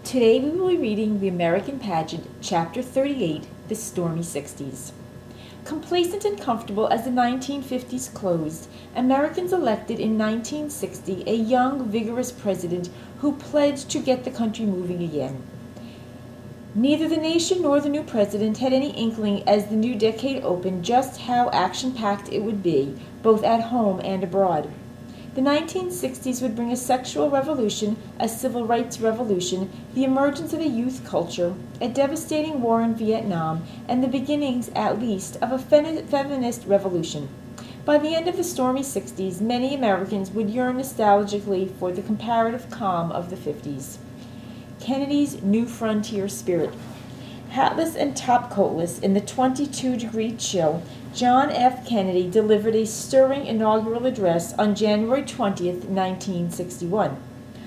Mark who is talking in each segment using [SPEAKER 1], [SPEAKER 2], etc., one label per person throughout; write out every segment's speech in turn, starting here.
[SPEAKER 1] Today we will be reading The American Pageant, Chapter 38, The Stormy Sixties. Complacent and comfortable as the 1950s closed, Americans elected in 1960 a young, vigorous president who pledged to get the country moving again. Neither the nation nor the new president had any inkling as the new decade opened just how action-packed it would be, both at home and abroad. The 1960s would bring a sexual revolution, a civil rights revolution, the emergence of a youth culture, a devastating war in Vietnam, and the beginnings, at least, of a feminist revolution. By the end of the stormy 60s, many Americans would yearn nostalgically for the comparative calm of the 50s. Kennedy's New Frontier spirit. Hatless and topcoatless in the 22-degree chill, John F. Kennedy delivered a stirring inaugural address on January 20th, 1961.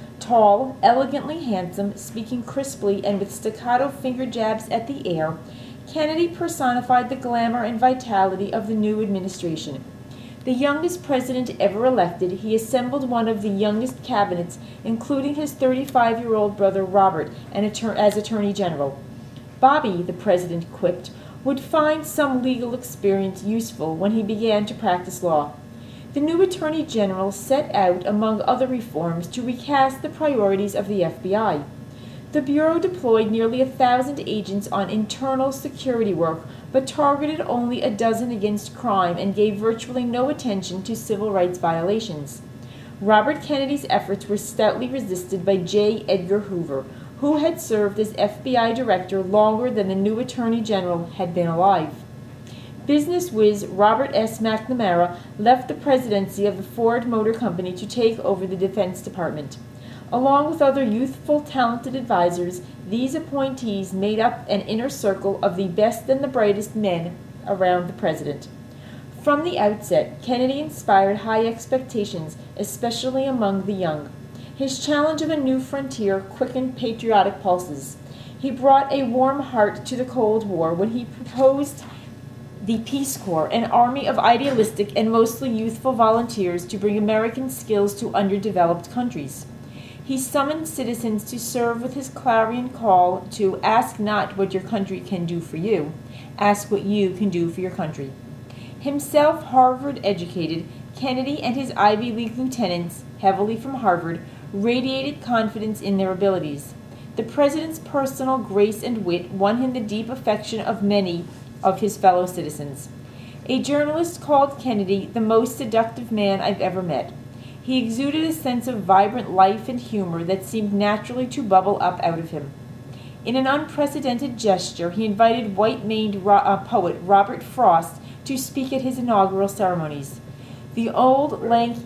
[SPEAKER 1] Tall, elegantly handsome, speaking crisply and with staccato finger jabs at the air, Kennedy personified the glamour and vitality of the new administration. The youngest president ever elected, he assembled one of the youngest cabinets, including his 35-year-old brother Robert as Attorney General. Bobby, the president quipped, would find some legal experience useful when he began to practice law. The new Attorney General set out, among other reforms, to recast the priorities of the FBI. The Bureau deployed nearly 1,000 agents on internal security work, but targeted only a dozen against crime and gave virtually no attention to civil rights violations. Robert Kennedy's efforts were stoutly resisted by J. Edgar Hoover, who had served as FBI director longer than the new Attorney General had been alive. Business whiz Robert S. McNamara left the presidency of the Ford Motor Company to take over the Defense Department. Along with other youthful, talented advisors, these appointees made up an inner circle of the best and the brightest men around the president. From the outset, Kennedy inspired high expectations, especially among the young. His challenge of a new frontier quickened patriotic pulses. He brought a warm heart to the Cold War when he proposed the Peace Corps, an army of idealistic and mostly youthful volunteers to bring American skills to underdeveloped countries. He summoned citizens to serve with his clarion call to ask not what your country can do for you, ask what you can do for your country. Himself Harvard-educated, Kennedy and his Ivy League lieutenants, heavily from Harvard, radiated confidence in their abilities. The president's personal grace and wit won him the deep affection of many of his fellow citizens. A journalist called Kennedy the most seductive man I've ever met. He exuded a sense of vibrant life and humor that seemed naturally to bubble up out of him. In an unprecedented gesture, he invited white-maned poet Robert Frost to speak at his inaugural ceremonies. The old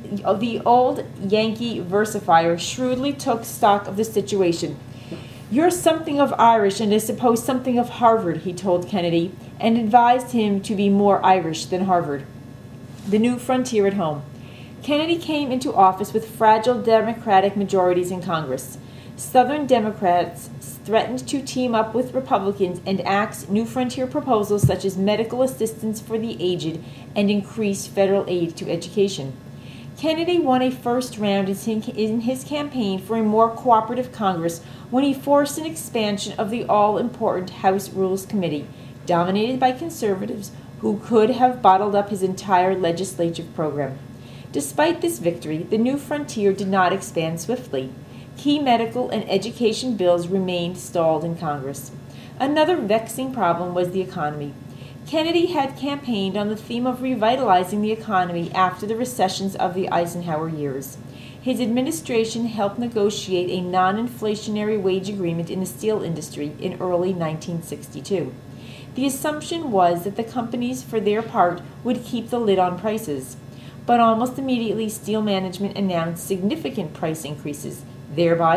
[SPEAKER 1] Yankee versifier shrewdly took stock of the situation. "You're something of Irish and I suppose something of Harvard," he told Kennedy, and advised him to be more Irish than Harvard. The new frontier at home. Kennedy came into office with fragile Democratic majorities in Congress. Southern Democrats threatened to team up with Republicans and axe New Frontier proposals such as medical assistance for the aged and increased federal aid to education. Kennedy won a first round in his campaign for a more cooperative Congress when he forced an expansion of the all-important House Rules Committee, dominated by conservatives who could have bottled up his entire legislative program. Despite this victory, the New Frontier did not expand swiftly. Key medical and education bills remained stalled in Congress. Another vexing problem was the economy. Kennedy had campaigned on the theme of revitalizing the economy after the recessions of the Eisenhower years. His administration helped negotiate a non-inflationary wage agreement in the steel industry in early 1962. The assumption was that the companies, for their part, would keep the lid on prices. But almost immediately, steel management announced significant price increases, thereby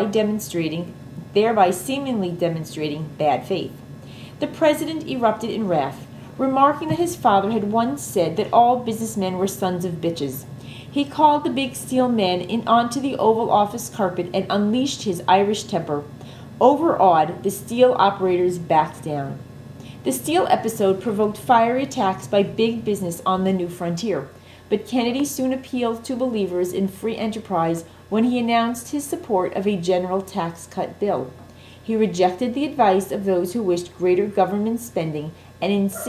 [SPEAKER 1] seemingly demonstrating bad faith. The president erupted in wrath, remarking that his father had once said that all businessmen were sons of bitches. He called the big steel men onto the Oval Office carpet and unleashed his Irish temper. Overawed, the steel operators backed down. The steel episode provoked fiery attacks by big business on the new frontier, but Kennedy soon appealed to believers in free enterprise when he announced his support of a general tax cut bill. He rejected the advice of those who wished greater government spending and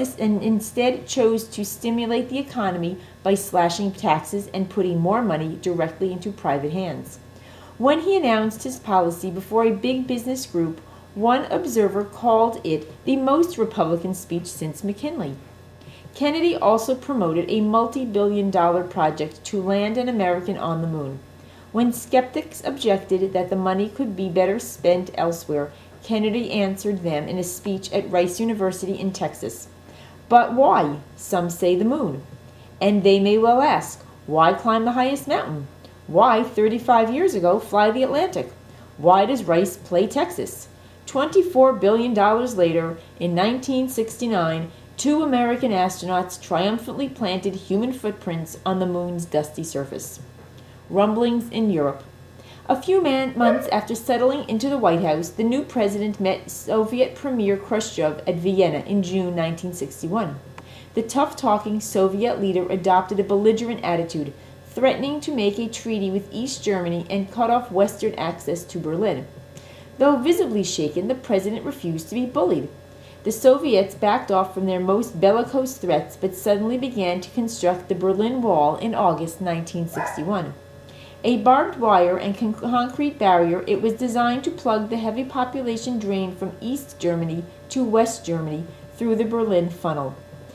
[SPEAKER 1] instead chose to stimulate the economy by slashing taxes and putting more money directly into private hands. When he announced his policy before a big business group, one observer called it the most Republican speech since McKinley. Kennedy also promoted a multi-billion-dollar project to land an American on the moon. When skeptics objected that the money could be better spent elsewhere, Kennedy answered them in a speech at Rice University in Texas. But why? Some say the moon. And they may well ask, why climb the highest mountain? Why, 35 years ago, fly the Atlantic? Why does Rice play Texas? $24 billion later, in 1969, 2 American astronauts triumphantly planted human footprints on the moon's dusty surface. Rumblings in Europe. A few months after settling into the White House, the new president met Soviet Premier Khrushchev at Vienna in June 1961. The tough-talking Soviet leader adopted a belligerent attitude, threatening to make a treaty with East Germany and cut off Western access to Berlin. Though visibly shaken, the president refused to be bullied. The Soviets backed off from their most bellicose threats, but suddenly began to construct the Berlin Wall in August 1961. A barbed wire and concrete barrier, it was designed to plug the heavy population drain from East Germany to West Germany through the Berlin Funnel.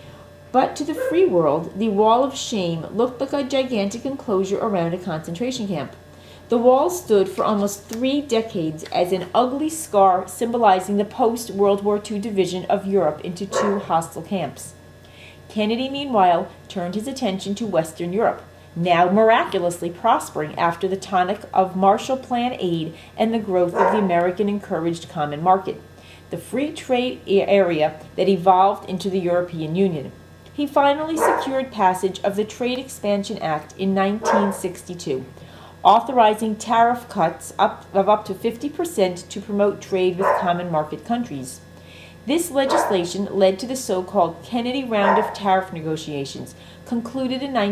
[SPEAKER 1] But to the free world, the Wall of Shame looked like a gigantic enclosure around a concentration camp. The wall stood for almost 3 decades as an ugly scar symbolizing the post-World War II division of Europe into 2 hostile camps. Kennedy, meanwhile, turned his attention to Western Europe, now miraculously prospering after the tonic of Marshall Plan aid and the growth of the American-encouraged common market, the free trade area that evolved into the European Union. He finally secured passage of the Trade Expansion Act in 1962, authorizing tariff cuts of up to 50% to promote trade with common market countries. This legislation led to the so-called Kennedy Round of tariff negotiations, concluded in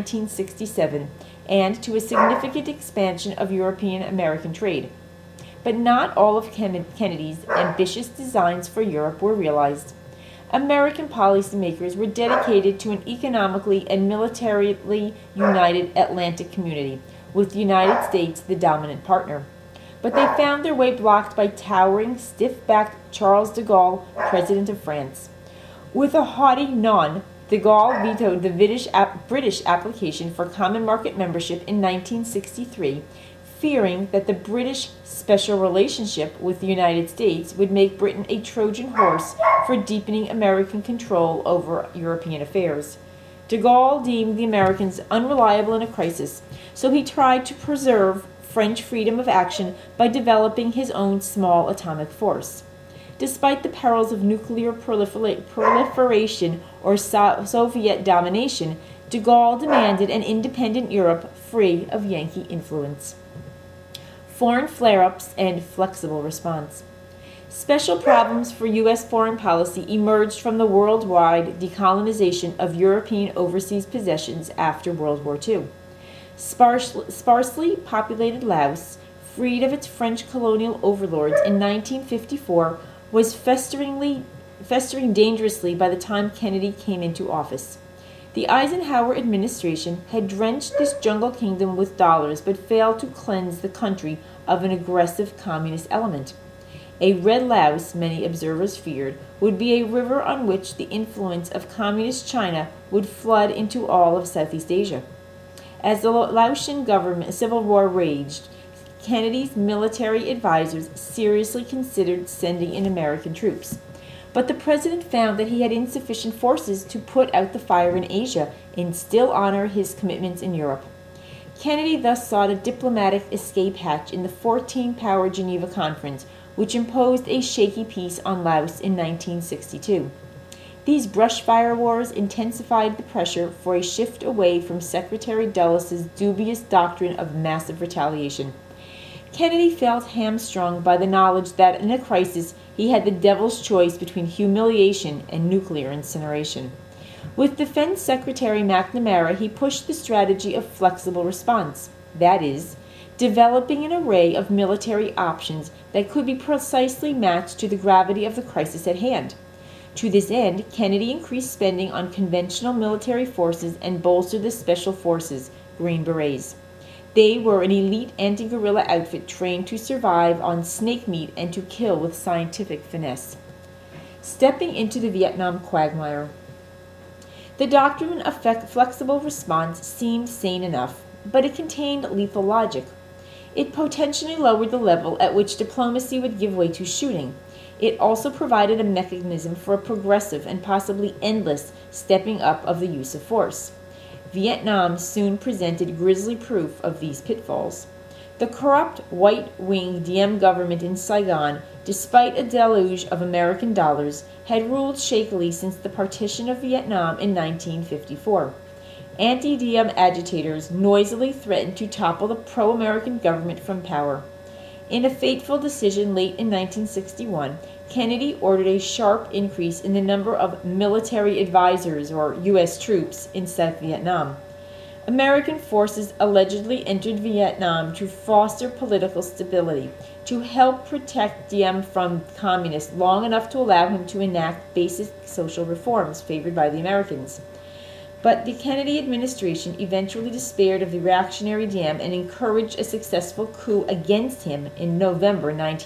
[SPEAKER 1] 1967, and to a significant expansion of European-American trade. But not all of Kennedy's ambitious designs for Europe were realized. American policymakers were dedicated to an economically and militarily united Atlantic community, with the United States the dominant partner. But they found their way blocked by towering, stiff-backed Charles de Gaulle, President of France. With a haughty non, de Gaulle vetoed the British application for common market membership in 1963, fearing that the British special relationship with the United States would make Britain a Trojan horse for deepening American control over European affairs. De Gaulle deemed the Americans unreliable in a crisis, so he tried to preserve French freedom of action by developing his own small atomic force. Despite the perils of nuclear proliferation or Soviet domination, de Gaulle demanded an independent Europe free of Yankee influence. Foreign flare-ups and flexible response. Special problems for U.S. foreign policy emerged from the worldwide decolonization of European overseas possessions after World War II. Sparsely populated Laos, freed of its French colonial overlords in 1954, was festering dangerously by the time Kennedy came into office. The Eisenhower administration had drenched this jungle kingdom with dollars but failed to cleanse the country of an aggressive communist element. A red Laos, many observers feared, would be a river on which the influence of communist China would flood into all of Southeast Asia. As the Laotian civil war raged, Kennedy's military advisors seriously considered sending in American troops. But the president found that he had insufficient forces to put out the fire in Asia and still honor his commitments in Europe. Kennedy thus sought a diplomatic escape hatch in the 14-power Geneva Conference, which imposed a shaky peace on Laos in 1962. These brushfire wars intensified the pressure for a shift away from Secretary Dulles' dubious doctrine of massive retaliation. Kennedy felt hamstrung by the knowledge that in a crisis he had the devil's choice between humiliation and nuclear incineration. With Defense Secretary McNamara, he pushed the strategy of flexible response. That is, developing an array of military options that could be precisely matched to the gravity of the crisis at hand. To this end, Kennedy increased spending on conventional military forces and bolstered the Special Forces, Green Berets. They were an elite anti-guerrilla outfit trained to survive on snake meat and to kill with scientific finesse. Stepping into the Vietnam quagmire. The doctrine of flexible response seemed sane enough, but it contained lethal logic. It potentially lowered the level at which diplomacy would give way to shooting. It also provided a mechanism for a progressive and possibly endless stepping up of the use of force. Vietnam soon presented grisly proof of these pitfalls. The corrupt right-wing Diem government in Saigon, despite a deluge of American dollars, had ruled shakily since the partition of Vietnam in 1954. Anti-Diem agitators noisily threatened to topple the pro-American government from power. In a fateful decision late in 1961, Kennedy ordered a sharp increase in the number of military advisors, or U.S. troops, in South Vietnam. American forces allegedly entered Vietnam to foster political stability, to help protect Diem from communists long enough to allow him to enact basic social reforms favored by the Americans. But the Kennedy administration eventually despaired of the reactionary Diem and encouraged a successful coup against him in November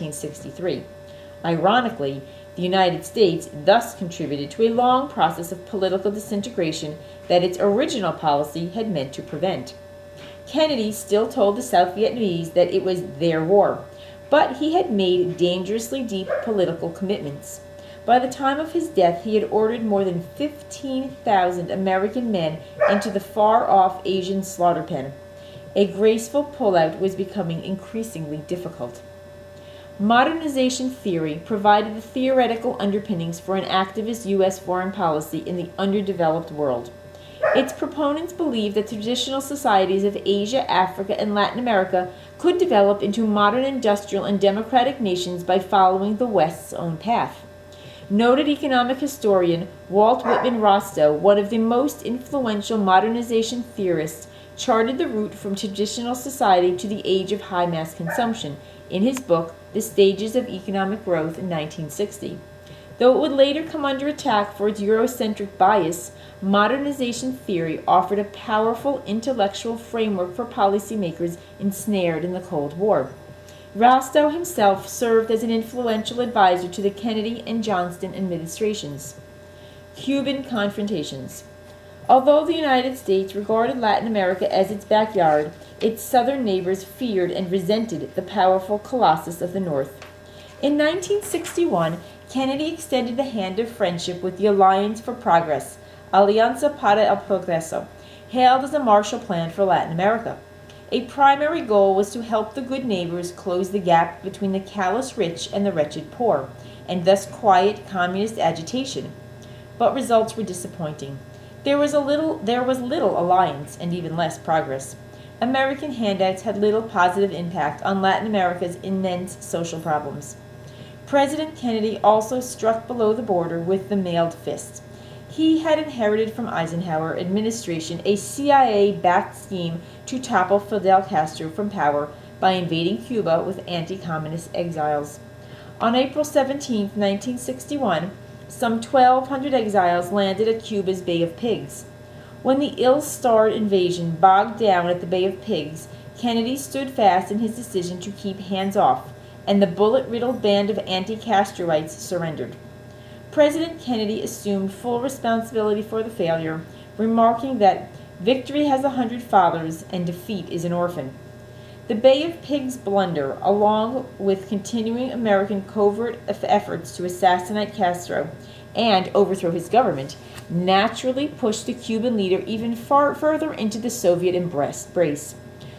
[SPEAKER 1] 1963. Ironically, the United States thus contributed to a long process of political disintegration that its original policy had meant to prevent. Kennedy still told the South Vietnamese that it was their war, but he had made dangerously deep political commitments. By the time of his death, he had ordered more than 15,000 American men into the far-off Asian slaughter pen. A graceful pullout was becoming increasingly difficult. Modernization theory provided the theoretical underpinnings for an activist U.S. foreign policy in the underdeveloped world. Its proponents believed that traditional societies of Asia, Africa, and Latin America could develop into modern industrial and democratic nations by following the West's own path. Noted economic historian Walt Whitman Rostow, one of the most influential modernization theorists, charted the route from traditional society to the age of high mass consumption in his book, The Stages of Economic Growth in 1960. Though it would later come under attack for its Eurocentric bias, modernization theory offered a powerful intellectual framework for policymakers ensnared in the Cold War. Rostow himself served as an influential advisor to the Kennedy and Johnston administrations. Cuban confrontations. Although the United States regarded Latin America as its backyard, its southern neighbors feared and resented the powerful colossus of the North. In 1961, Kennedy extended the hand of friendship with the Alliance for Progress, Alianza para el Progreso, hailed as a Marshall Plan for Latin America. A primary goal was to help the good neighbors close the gap between the callous rich and the wretched poor, and thus quiet communist agitation. But results were disappointing. There was little alliance and even less progress. American handouts had little positive impact on Latin America's immense social problems. President Kennedy also struck below the border with the mailed fist. He had inherited from Eisenhower administration a CIA-backed scheme to topple Fidel Castro from power by invading Cuba with anti-communist exiles. On April 17, 1961, some 1,200 exiles landed at Cuba's Bay of Pigs. When the ill-starred invasion bogged down at the Bay of Pigs, Kennedy stood fast in his decision to keep hands off, and the bullet-riddled band of anti-Castroites surrendered. President Kennedy assumed full responsibility for the failure, remarking that victory has 100 fathers and defeat is an orphan. The Bay of Pigs blunder, along with continuing American covert efforts to assassinate Castro and overthrow his government, naturally pushed the Cuban leader even further into the Soviet embrace.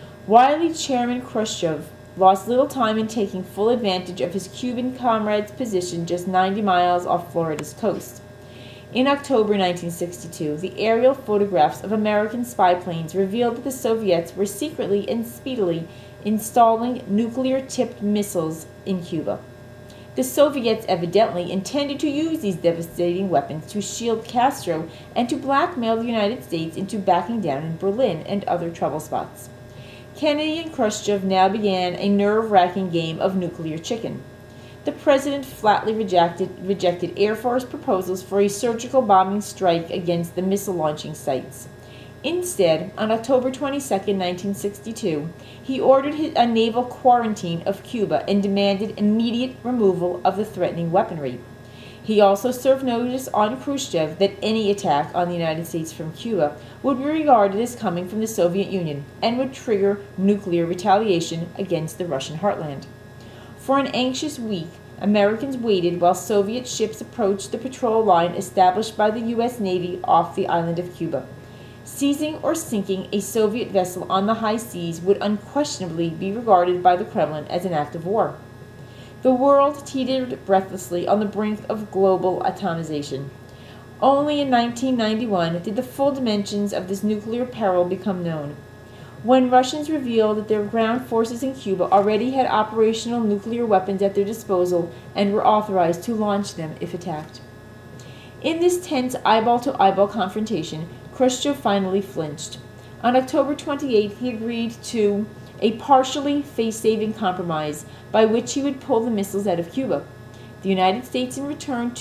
[SPEAKER 1] Wily Chairman Khrushchev lost little time in taking full advantage of his Cuban comrade's position just 90 miles off Florida's coast. In October 1962, the aerial photographs of American spy planes revealed that the Soviets were secretly and speedily installing nuclear-tipped missiles in Cuba. The Soviets evidently intended to use these devastating weapons to shield Castro and to blackmail the United States into backing down in Berlin and other trouble spots. Kennedy and Khrushchev now began a nerve-wracking game of nuclear chicken. The president flatly rejected Air Force proposals for a surgical bombing strike against the missile launching sites. Instead, on October 22, 1962, he ordered a naval quarantine of Cuba and demanded immediate removal of the threatening weaponry. He also served notice on Khrushchev that any attack on the United States from Cuba would be regarded as coming from the Soviet Union and would trigger nuclear retaliation against the Russian heartland. For an anxious week, Americans waited while Soviet ships approached the patrol line established by the U.S. Navy off the island of Cuba. Seizing or sinking a Soviet vessel on the high seas would unquestionably be regarded by the Kremlin as an act of war. The world teetered breathlessly on the brink of global atomization. Only in 1991 did the full dimensions of this nuclear peril become known, when Russians revealed that their ground forces in Cuba already had operational nuclear weapons at their disposal and were authorized to launch them if attacked. In this tense eyeball-to-eyeball confrontation, Khrushchev finally flinched. On October 28, he agreed to a partially face-saving compromise by which he would pull the missiles out of Cuba. The United States in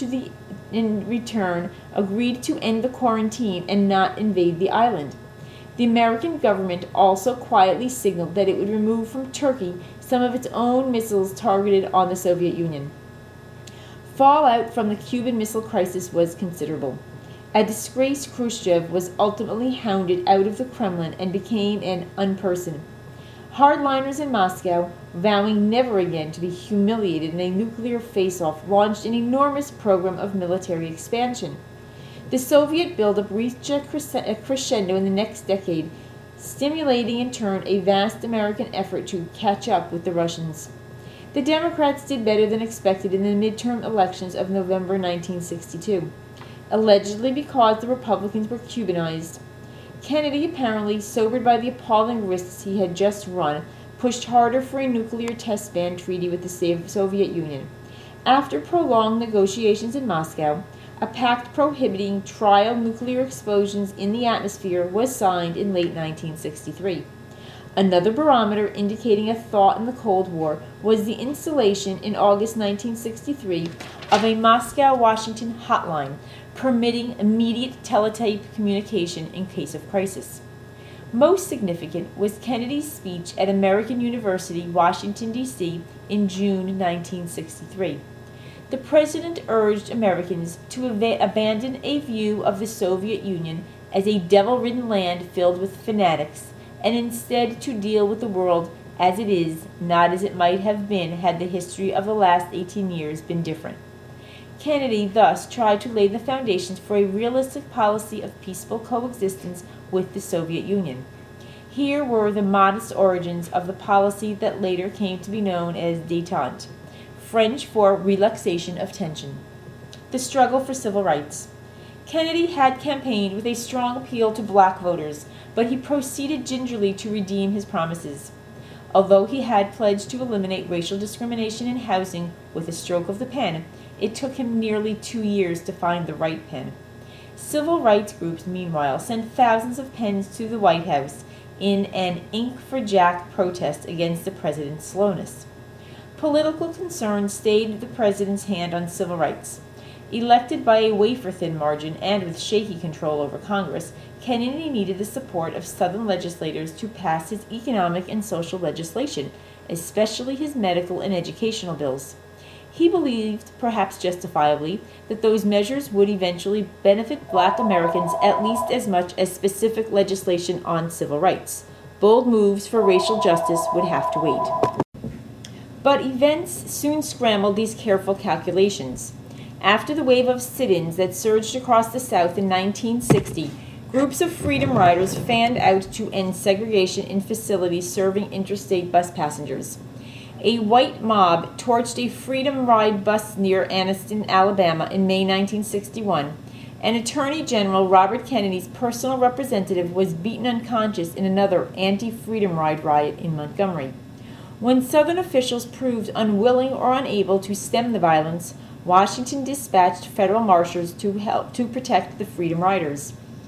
[SPEAKER 1] return agreed to end the quarantine and not invade the island. The American government also quietly signaled that it would remove from Turkey some of its own missiles targeted on the Soviet Union. Fallout from the Cuban Missile Crisis was considerable. A disgraced Khrushchev was ultimately hounded out of the Kremlin and became an unperson. Hardliners in Moscow, vowing never again to be humiliated in a nuclear face-off, launched an enormous program of military expansion. The Soviet buildup reached a crescendo in the next decade, stimulating in turn a vast American effort to catch up with the Russians. The Democrats did better than expected in the midterm elections of November 1962, allegedly because the Republicans were Cubanized. Kennedy, apparently sobered by the appalling risks he had just run, pushed harder for a nuclear test ban treaty with the Soviet Union. After prolonged negotiations in Moscow, a pact prohibiting trial nuclear explosions in the atmosphere was signed in late 1963. Another barometer indicating a thaw in the Cold War was the installation in August 1963 of a Moscow-Washington hotline permitting immediate teletype communication in case of crisis. Most significant was Kennedy's speech at American University, Washington, D.C. in June 1963. The president urged Americans to abandon a view of the Soviet Union as a devil-ridden land filled with fanatics, and instead to deal with the world as it is, not as it might have been had the history of the last 18 years been different. Kennedy thus tried to lay the foundations for a realistic policy of peaceful coexistence with the Soviet Union. Here were the modest origins of the policy that later came to be known as détente, French for relaxation of tension. The struggle for civil rights. Kennedy had campaigned with a strong appeal to black voters, but he proceeded gingerly to redeem his promises. Although he had pledged to eliminate racial discrimination in housing with a stroke of the pen, it took him nearly 2 years to find the right pen. Civil rights groups, meanwhile, sent thousands of pens to the White House in an Ink for Jack protest against the president's slowness. Political concerns stayed the president's hand on civil rights. Elected by a wafer-thin margin and with shaky control over Congress, Kennedy needed the support of Southern legislators to pass his economic and social legislation, especially his medical and educational bills. He believed, perhaps justifiably, that those measures would eventually benefit black Americans at least as much as specific legislation on civil rights. Bold moves for racial justice would have to wait. But events soon scrambled these careful calculations. After the wave of sit-ins that surged across the South in 1960, groups of Freedom Riders fanned out to end segregation in facilities serving interstate bus passengers. A white mob torched a Freedom Ride bus near Anniston, Alabama in May 1961, and Attorney General Robert Kennedy's personal representative was beaten unconscious in another anti-Freedom Ride riot in Montgomery. When Southern officials proved unwilling or unable to stem the violence, Washington dispatched federal marshals to help to protect the Freedom Riders.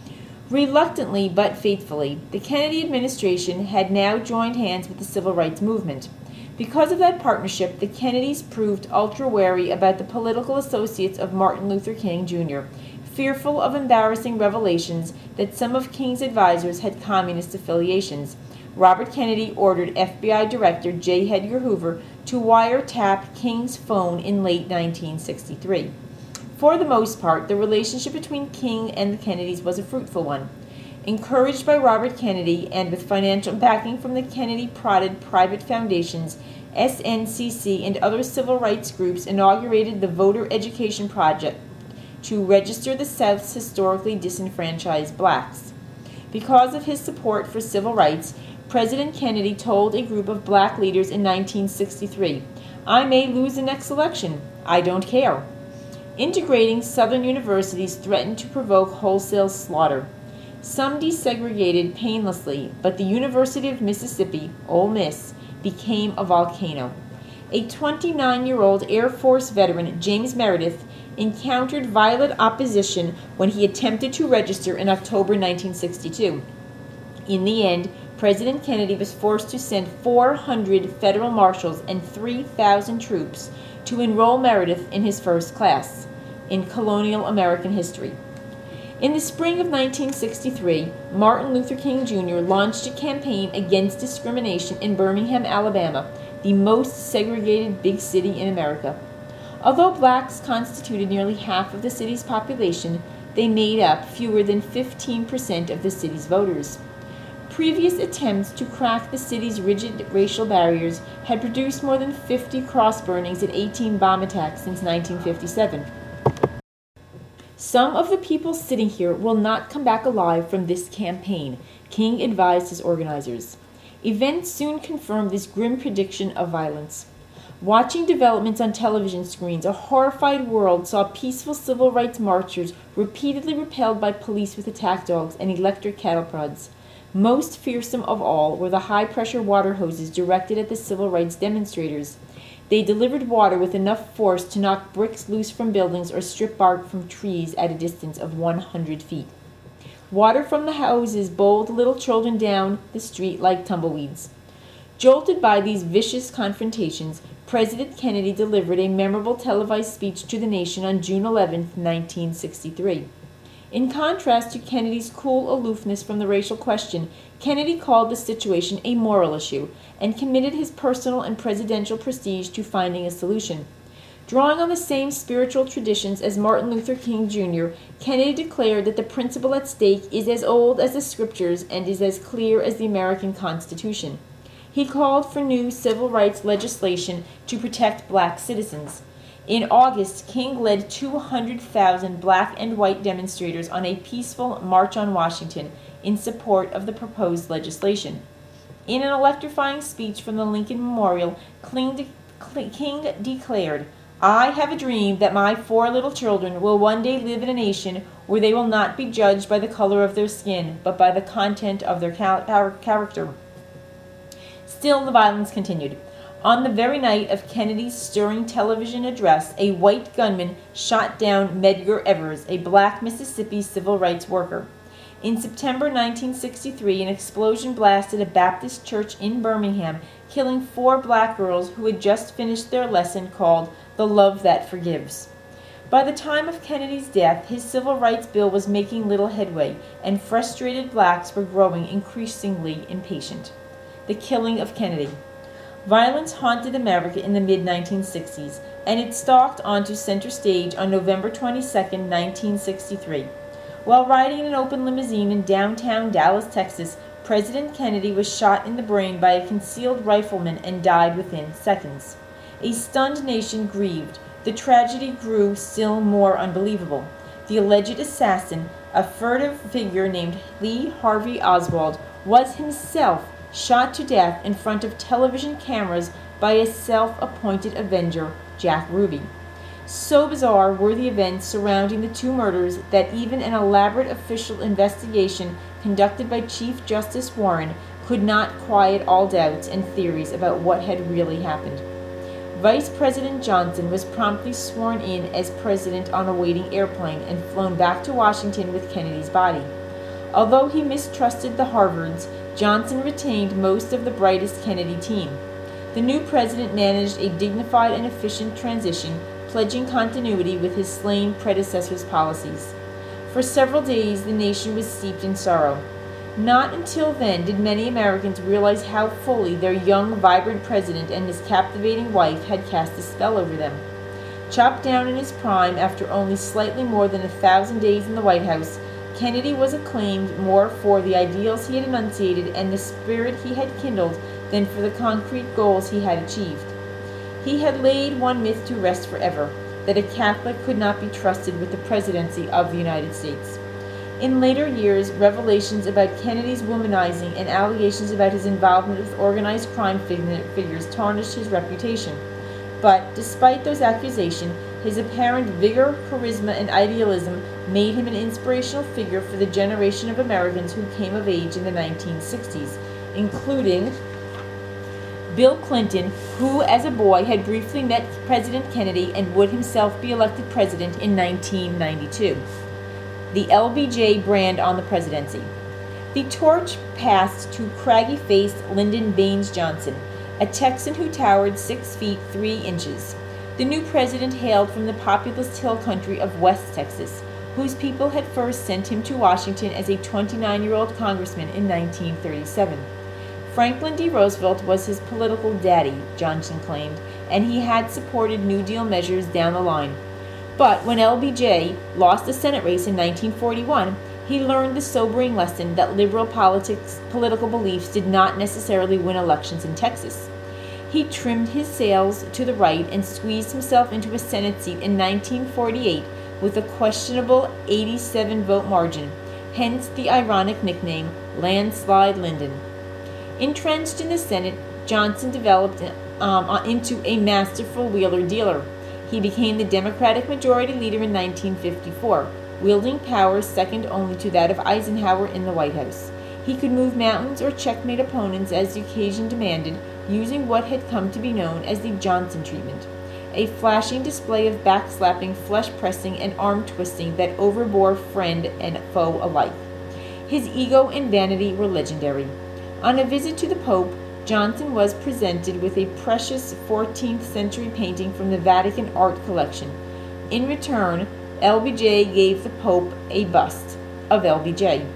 [SPEAKER 1] Reluctantly but faithfully, the Kennedy administration had now joined hands with the civil rights movement. Because of that partnership, the Kennedys proved ultra-wary about the political associates of Martin Luther King Jr., fearful of embarrassing revelations that some of King's advisors had communist affiliations. Robert Kennedy ordered FBI Director J. Edgar Hoover to wiretap King's phone in late 1963. For the most part, the relationship between King and the Kennedys was a fruitful one. Encouraged by Robert Kennedy and with financial backing from the Kennedy-prodded private foundations, SNCC and other civil rights groups inaugurated the Voter Education Project to register the South's historically disenfranchised blacks. Because of his support for civil rights, President Kennedy told a group of black leaders in 1963, "I may lose the next election. I don't care." Integrating Southern universities threatened to provoke wholesale slaughter. Some desegregated painlessly, but the University of Mississippi, Ole Miss, became a volcano. A 29-year-old Air Force veteran, James Meredith, encountered violent opposition when he attempted to register in October 1962. In the end, President Kennedy was forced to send 400 federal marshals and 3,000 troops to enroll Meredith in his first class in colonial American history. In the spring of 1963, Martin Luther King Jr. launched a campaign against discrimination in Birmingham, Alabama, the most segregated big city in America. Although blacks constituted nearly half of the city's population, they made up fewer than 15% of the city's voters. Previous attempts to crack the city's rigid racial barriers had produced more than 50 cross burnings and 18 bomb attacks since 1957. "Some of the people sitting here will not come back alive from this campaign," King advised his organizers. Events soon confirmed this grim prediction of violence. Watching developments on television screens, a horrified world saw peaceful civil rights marchers repeatedly repelled by police with attack dogs and electric cattle prods. Most fearsome of all were the high-pressure water hoses directed at the civil rights demonstrators. They delivered water with enough force to knock bricks loose from buildings or strip bark from trees at a distance of 100 feet. Water from the hoses bowled little children down the street like tumbleweeds. Jolted by these vicious confrontations, President Kennedy delivered a memorable televised speech to the nation on June 11, 1963. In contrast to Kennedy's cool aloofness from the racial question, Kennedy called the situation a moral issue and committed his personal and presidential prestige to finding a solution. Drawing on the same spiritual traditions as Martin Luther King Jr., Kennedy declared that the principle at stake is as old as the scriptures and is as clear as the American Constitution. He called for new civil rights legislation to protect black citizens. In August, King led 200,000 black and white demonstrators on a peaceful march on Washington in support of the proposed legislation. In an electrifying speech from the Lincoln Memorial, King declared, "I have a dream that my 4 little children will one day live in a nation where they will not be judged by the color of their skin, but by the content of their character." Still, the violence continued. On the very night of Kennedy's stirring television address, a white gunman shot down Medgar Evers, a black Mississippi civil rights worker. In September 1963, an explosion blasted a Baptist church in Birmingham, killing 4 black girls who had just finished their lesson called The Love That Forgives. By the time of Kennedy's death, his civil rights bill was making little headway, and frustrated blacks were growing increasingly impatient. The killing of Kennedy. Violence haunted America in the mid-1960s, and it stalked onto center stage on November 22, 1963. While riding in an open limousine in downtown Dallas, Texas, President Kennedy was shot in the brain by a concealed rifleman and died within seconds. A stunned nation grieved. The tragedy grew still more unbelievable. The alleged assassin, a furtive figure named Lee Harvey Oswald, was himself shot to death in front of television cameras by a self-appointed avenger, Jack Ruby. So bizarre were the events surrounding the 2 murders that even an elaborate official investigation conducted by Chief Justice Warren could not quiet all doubts and theories about what had really happened. Vice President Johnson was promptly sworn in as president on a waiting airplane and flown back to Washington with Kennedy's body. Although he mistrusted the Harvards, Johnson retained most of the brightest Kennedy team. The new president managed a dignified and efficient transition, pledging continuity with his slain predecessor's policies. For several days, the nation was steeped in sorrow. Not until then did many Americans realize how fully their young, vibrant president and his captivating wife had cast a spell over them. Chopped down in his prime after only slightly more than 1,000 days in the White House, Kennedy was acclaimed more for the ideals he had enunciated and the spirit he had kindled than for the concrete goals he had achieved. He had laid one myth to rest forever, that a Catholic could not be trusted with the presidency of the United States. In later years, revelations about Kennedy's womanizing and allegations about his involvement with organized crime figures tarnished his reputation. But, despite those accusations, his apparent vigor, charisma, and idealism made him an inspirational figure for the generation of Americans who came of age in the 1960s, including Bill Clinton, who as a boy had briefly met President Kennedy and would himself be elected president in 1992. The LBJ brand on the presidency. The torch passed to craggy-faced Lyndon Baines Johnson, a Texan who towered 6 feet 3 inches. The new president hailed from the populous hill country of West Texas, whose people had first sent him to Washington as a 29-year-old congressman in 1937. Franklin D. Roosevelt was his political daddy, Johnson claimed, and he had supported New Deal measures down the line. But when LBJ lost the Senate race in 1941, he learned the sobering lesson that liberal political beliefs did not necessarily win elections in Texas. He trimmed his sails to the right and squeezed himself into a Senate seat in 1948 with a questionable 87-vote margin, hence the ironic nickname Landslide Lyndon. Entrenched in the Senate, Johnson developed into a masterful wheeler-dealer. He became the Democratic Majority Leader in 1954, wielding power second only to that of Eisenhower in the White House. He could move mountains or checkmate opponents as the occasion demanded, using what had come to be known as the Johnson treatment, a flashing display of backslapping, flesh-pressing, and arm-twisting that overbore friend and foe alike. His ego and vanity were legendary. On a visit to the Pope, Johnson was presented with a precious 14th century painting from the Vatican art collection. In return, LBJ gave the Pope a bust of LBJ.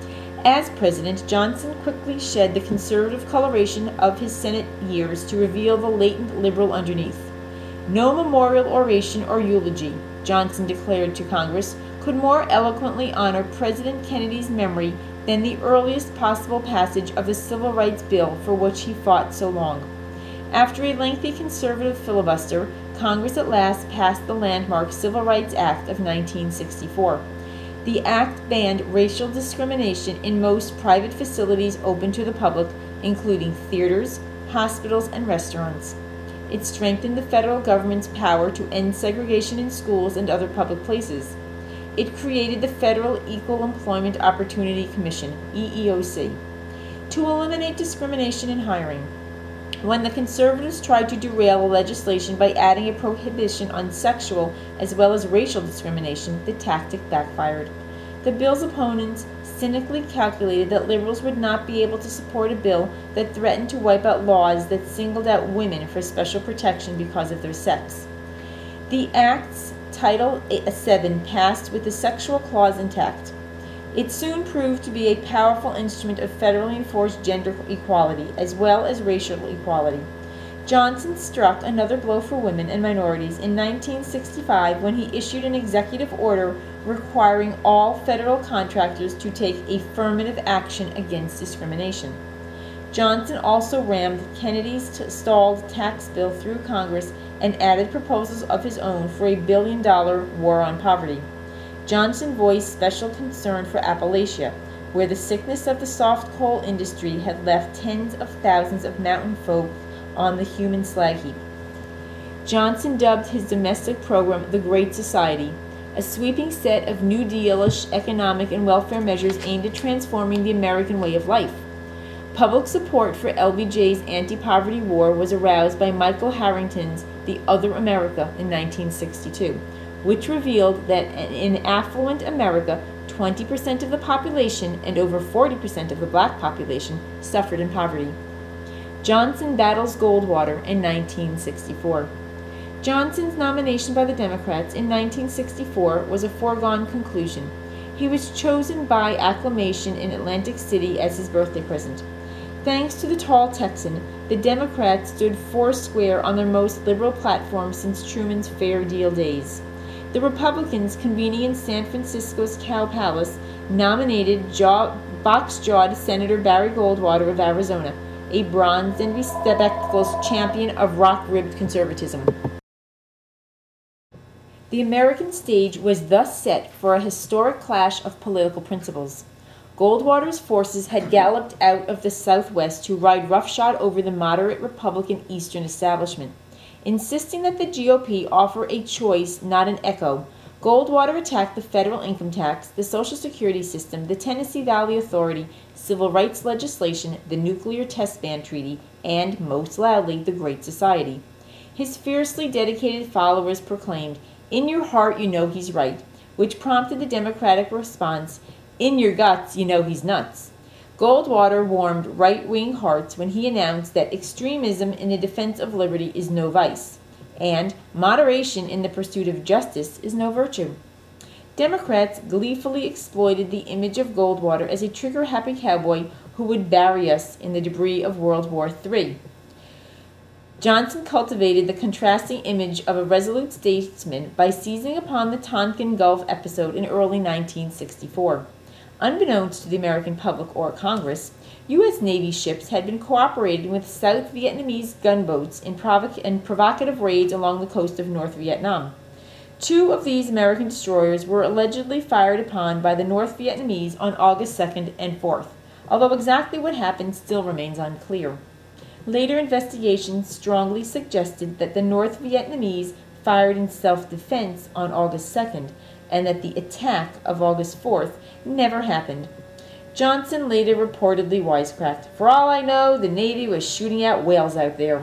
[SPEAKER 1] As president, Johnson quickly shed the conservative coloration of his Senate years to reveal the latent liberal underneath. No memorial oration or eulogy, Johnson declared to Congress, could more eloquently honor President Kennedy's memory than the earliest possible passage of the Civil Rights Bill for which he fought so long. After a lengthy conservative filibuster, Congress at last passed the landmark Civil Rights Act of 1964. The act banned racial discrimination in most private facilities open to the public, including theaters, hospitals, and restaurants. It strengthened the federal government's power to end segregation in schools and other public places. It created the Federal Equal Employment Opportunity Commission, EEOC, to eliminate discrimination in hiring. When the conservatives tried to derail legislation by adding a prohibition on sexual as well as racial discrimination, the tactic backfired. The bill's opponents cynically calculated that liberals would not be able to support a bill that threatened to wipe out laws that singled out women for special protection because of their sex. The Act's Title VII passed with the sexual clause intact. It soon proved to be a powerful instrument of federally enforced gender equality, as well as racial equality. Johnson struck another blow for women and minorities in 1965 when he issued an executive order requiring all federal contractors to take affirmative action against discrimination. Johnson also rammed Kennedy's stalled tax bill through Congress and added proposals of his own for a $1 billion war on poverty. Johnson voiced special concern for Appalachia, where the sickness of the soft coal industry had left tens of thousands of mountain folk on the human slag heap. Johnson dubbed his domestic program the Great Society, a sweeping set of New Deal-ish economic and welfare measures aimed at transforming the American way of life. Public support for LBJ's anti-poverty war was aroused by Michael Harrington's The Other America in 1962, which revealed that in affluent America, 20% of the population and over 40% of the black population suffered in poverty. Johnson battles Goldwater in 1964. Johnson's nomination by the Democrats in 1964 was a foregone conclusion. He was chosen by acclamation in Atlantic City as his birthday present. Thanks to the tall Texan, the Democrats stood foursquare on their most liberal platform since Truman's Fair Deal days. The Republicans, convening in San Francisco's Cow Palace, nominated box-jawed Senator Barry Goldwater of Arizona, a bronzed and bespectacled champion of rock-ribbed conservatism. The American stage was thus set for a historic clash of political principles. Goldwater's forces had galloped out of the Southwest to ride roughshod over the moderate Republican Eastern establishment. Insisting that the GOP offer a choice, not an echo, Goldwater attacked the federal income tax, the Social Security system, the Tennessee Valley Authority, civil rights legislation, the nuclear test ban treaty, and, most loudly, the Great Society. His fiercely dedicated followers proclaimed, "In your heart you know he's right," which prompted the Democratic response, "In your guts you know he's nuts." Goldwater warmed right-wing hearts when he announced that extremism in the defense of liberty is no vice, and moderation in the pursuit of justice is no virtue. Democrats gleefully exploited the image of Goldwater as a trigger-happy cowboy who would bury us in the debris of World War III. Johnson cultivated the contrasting image of a resolute statesman by seizing upon the Tonkin Gulf episode in early 1964. Unbeknownst to the American public or Congress, U.S. Navy ships had been cooperating with South Vietnamese gunboats in provocative raids along the coast of North Vietnam. Two of these American destroyers were allegedly fired upon by the North Vietnamese on August 2nd and 4th, although exactly what happened still remains unclear. Later investigations strongly suggested that the North Vietnamese fired in self-defense on August 2nd, and that the attack of August 4th never happened. Johnson later reportedly wisecracked, "For all I know, the Navy was shooting at whales out there."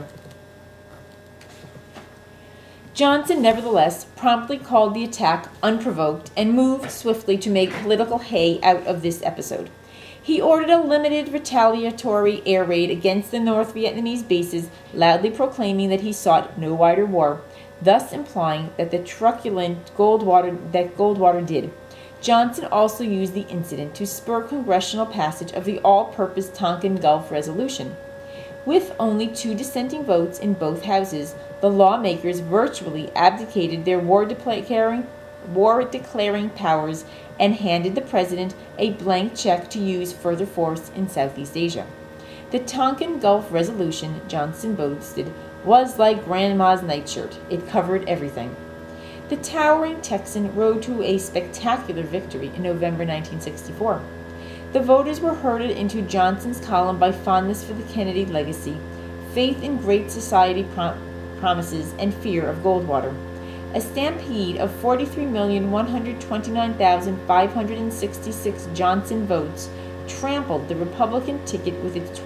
[SPEAKER 1] Johnson, nevertheless, promptly called the attack unprovoked and moved swiftly to make political hay out of this episode. He ordered a limited retaliatory air raid against the North Vietnamese bases, loudly proclaiming that he sought no wider war, thus implying that the truculent Goldwater did. Johnson also used the incident to spur congressional passage of the all-purpose Tonkin Gulf Resolution. With only 2 dissenting votes in both houses, the lawmakers virtually abdicated their war-declaring powers and handed the president a blank check to use further force in Southeast Asia. The Tonkin Gulf Resolution, Johnson boasted, was like Grandma's nightshirt. It covered everything. The towering Texan rode to a spectacular victory in November 1964. The voters were herded into Johnson's column by fondness for the Kennedy legacy, faith in Great Society promises, and fear of Goldwater. A stampede of 43,129,566 Johnson votes trampled the Republican ticket with its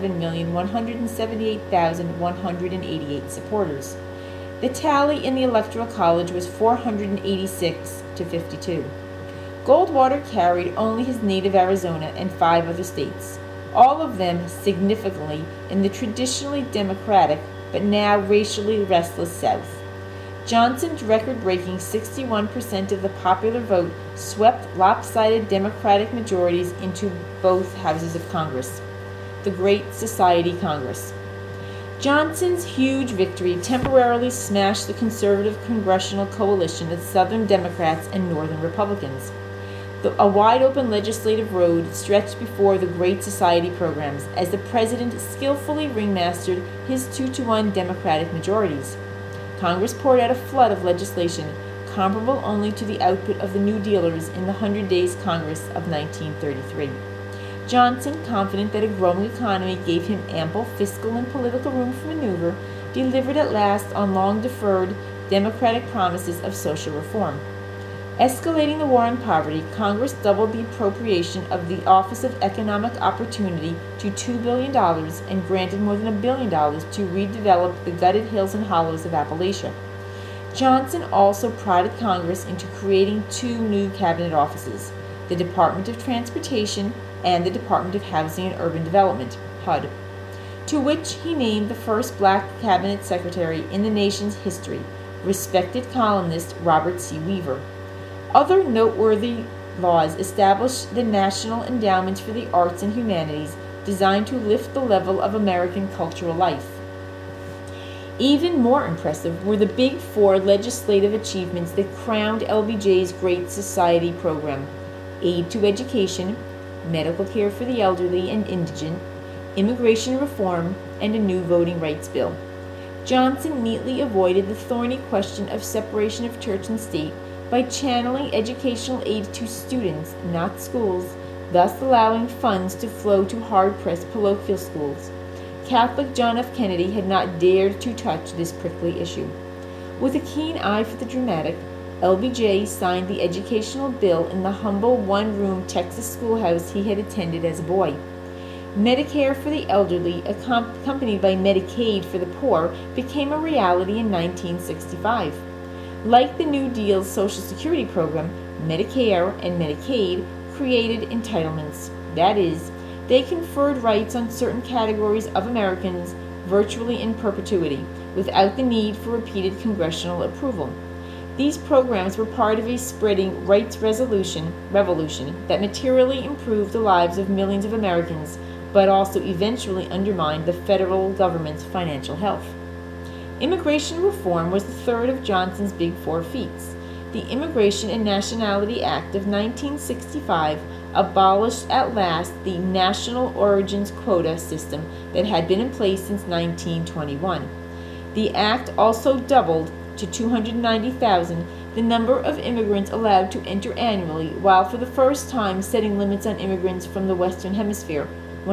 [SPEAKER 1] 27,178,188 supporters. The tally in the Electoral College was 486 to 52. Goldwater carried only his native Arizona and 5 other states, all of them significantly in the traditionally Democratic but now racially restless South. Johnson's record-breaking 61% of the popular vote swept lopsided Democratic majorities into both houses of Congress, the Great Society Congress. Johnson's huge victory temporarily smashed the conservative congressional coalition of Southern Democrats and Northern Republicans. A wide-open legislative road stretched before the Great Society programs as the president skillfully ringmastered his 2-to-1 Democratic majorities. Congress poured out a flood of legislation comparable only to the output of the New Dealers in the 100 Days Congress of 1933. Johnson, confident that a growing economy gave him ample fiscal and political room for maneuver, delivered at last on long-deferred Democratic promises of social reform. Escalating the war on poverty, Congress doubled the appropriation of the Office of Economic Opportunity to $2 billion and granted more than $1 billion to redevelop the gutted hills and hollows of Appalachia. Johnson also prodded Congress into creating two new cabinet offices, the Department of Transportation and the Department of Housing and Urban Development, HUD, to which he named the first black cabinet secretary in the nation's history, respected columnist Robert C. Weaver. Other noteworthy laws established the National Endowments for the Arts and Humanities, designed to lift the level of American cultural life. Even more impressive were the Big Four legislative achievements that crowned LBJ's Great Society program: aid to education, medical care for the elderly and indigent, immigration reform, and a new voting rights bill. Johnson neatly avoided the thorny question of separation of church and state by channeling educational aid to students, not schools, thus allowing funds to flow to hard-pressed parochial schools. Catholic John F. Kennedy had not dared to touch this prickly issue. With a keen eye for the dramatic, LBJ signed the educational bill in the humble one-room Texas schoolhouse he had attended as a boy. Medicare for the elderly, accompanied by Medicaid for the poor, became a reality in 1965. Like the New Deal's Social Security program, Medicare and Medicaid created entitlements. That is, they conferred rights on certain categories of Americans virtually in perpetuity, without the need for repeated congressional approval. These programs were part of a spreading rights revolution that materially improved the lives of millions of Americans, but also eventually undermined the federal government's financial health. Immigration reform was the third of Johnson's Big Four feats. The Immigration and Nationality Act of 1965 abolished at last the national origins quota system that had been in place since 1921. The act also doubled to 290,000 the number of immigrants allowed to enter annually, while for the first time setting limits on immigrants from the Western Hemisphere,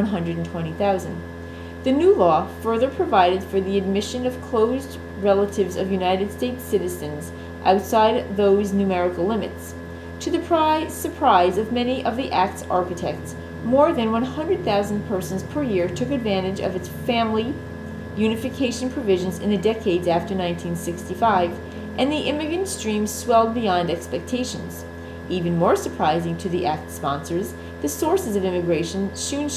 [SPEAKER 1] 120,000. The new law further provided for the admission of close relatives of United States citizens outside those numerical limits. To the surprise of many of the Act's architects, more than 100,000 persons per year took advantage of its family unification provisions in the decades after 1965, and the immigrant stream swelled beyond expectations. Even more surprising to the Act sponsors, the sources of immigration soon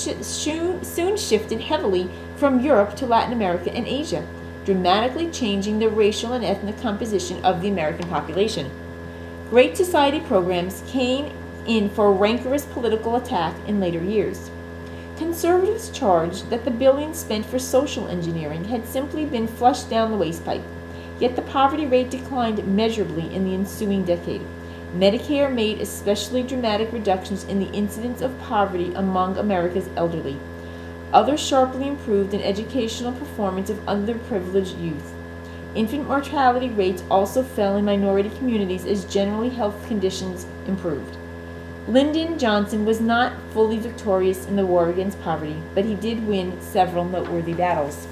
[SPEAKER 1] shifted heavily from Europe to Latin America and Asia, dramatically changing the racial and ethnic composition of the American population. Great Society programs came in for rancorous political attack in later years. Conservatives charged that the billions spent for social engineering had simply been flushed down the wastepipe, yet the poverty rate declined measurably in the ensuing decade. Medicare made especially dramatic reductions in the incidence of poverty among America's elderly. Others sharply improved in educational performance of underprivileged youth. Infant mortality rates also fell in minority communities as generally health conditions improved. Lyndon Johnson was not fully victorious in the war against poverty, but he did win several noteworthy battles.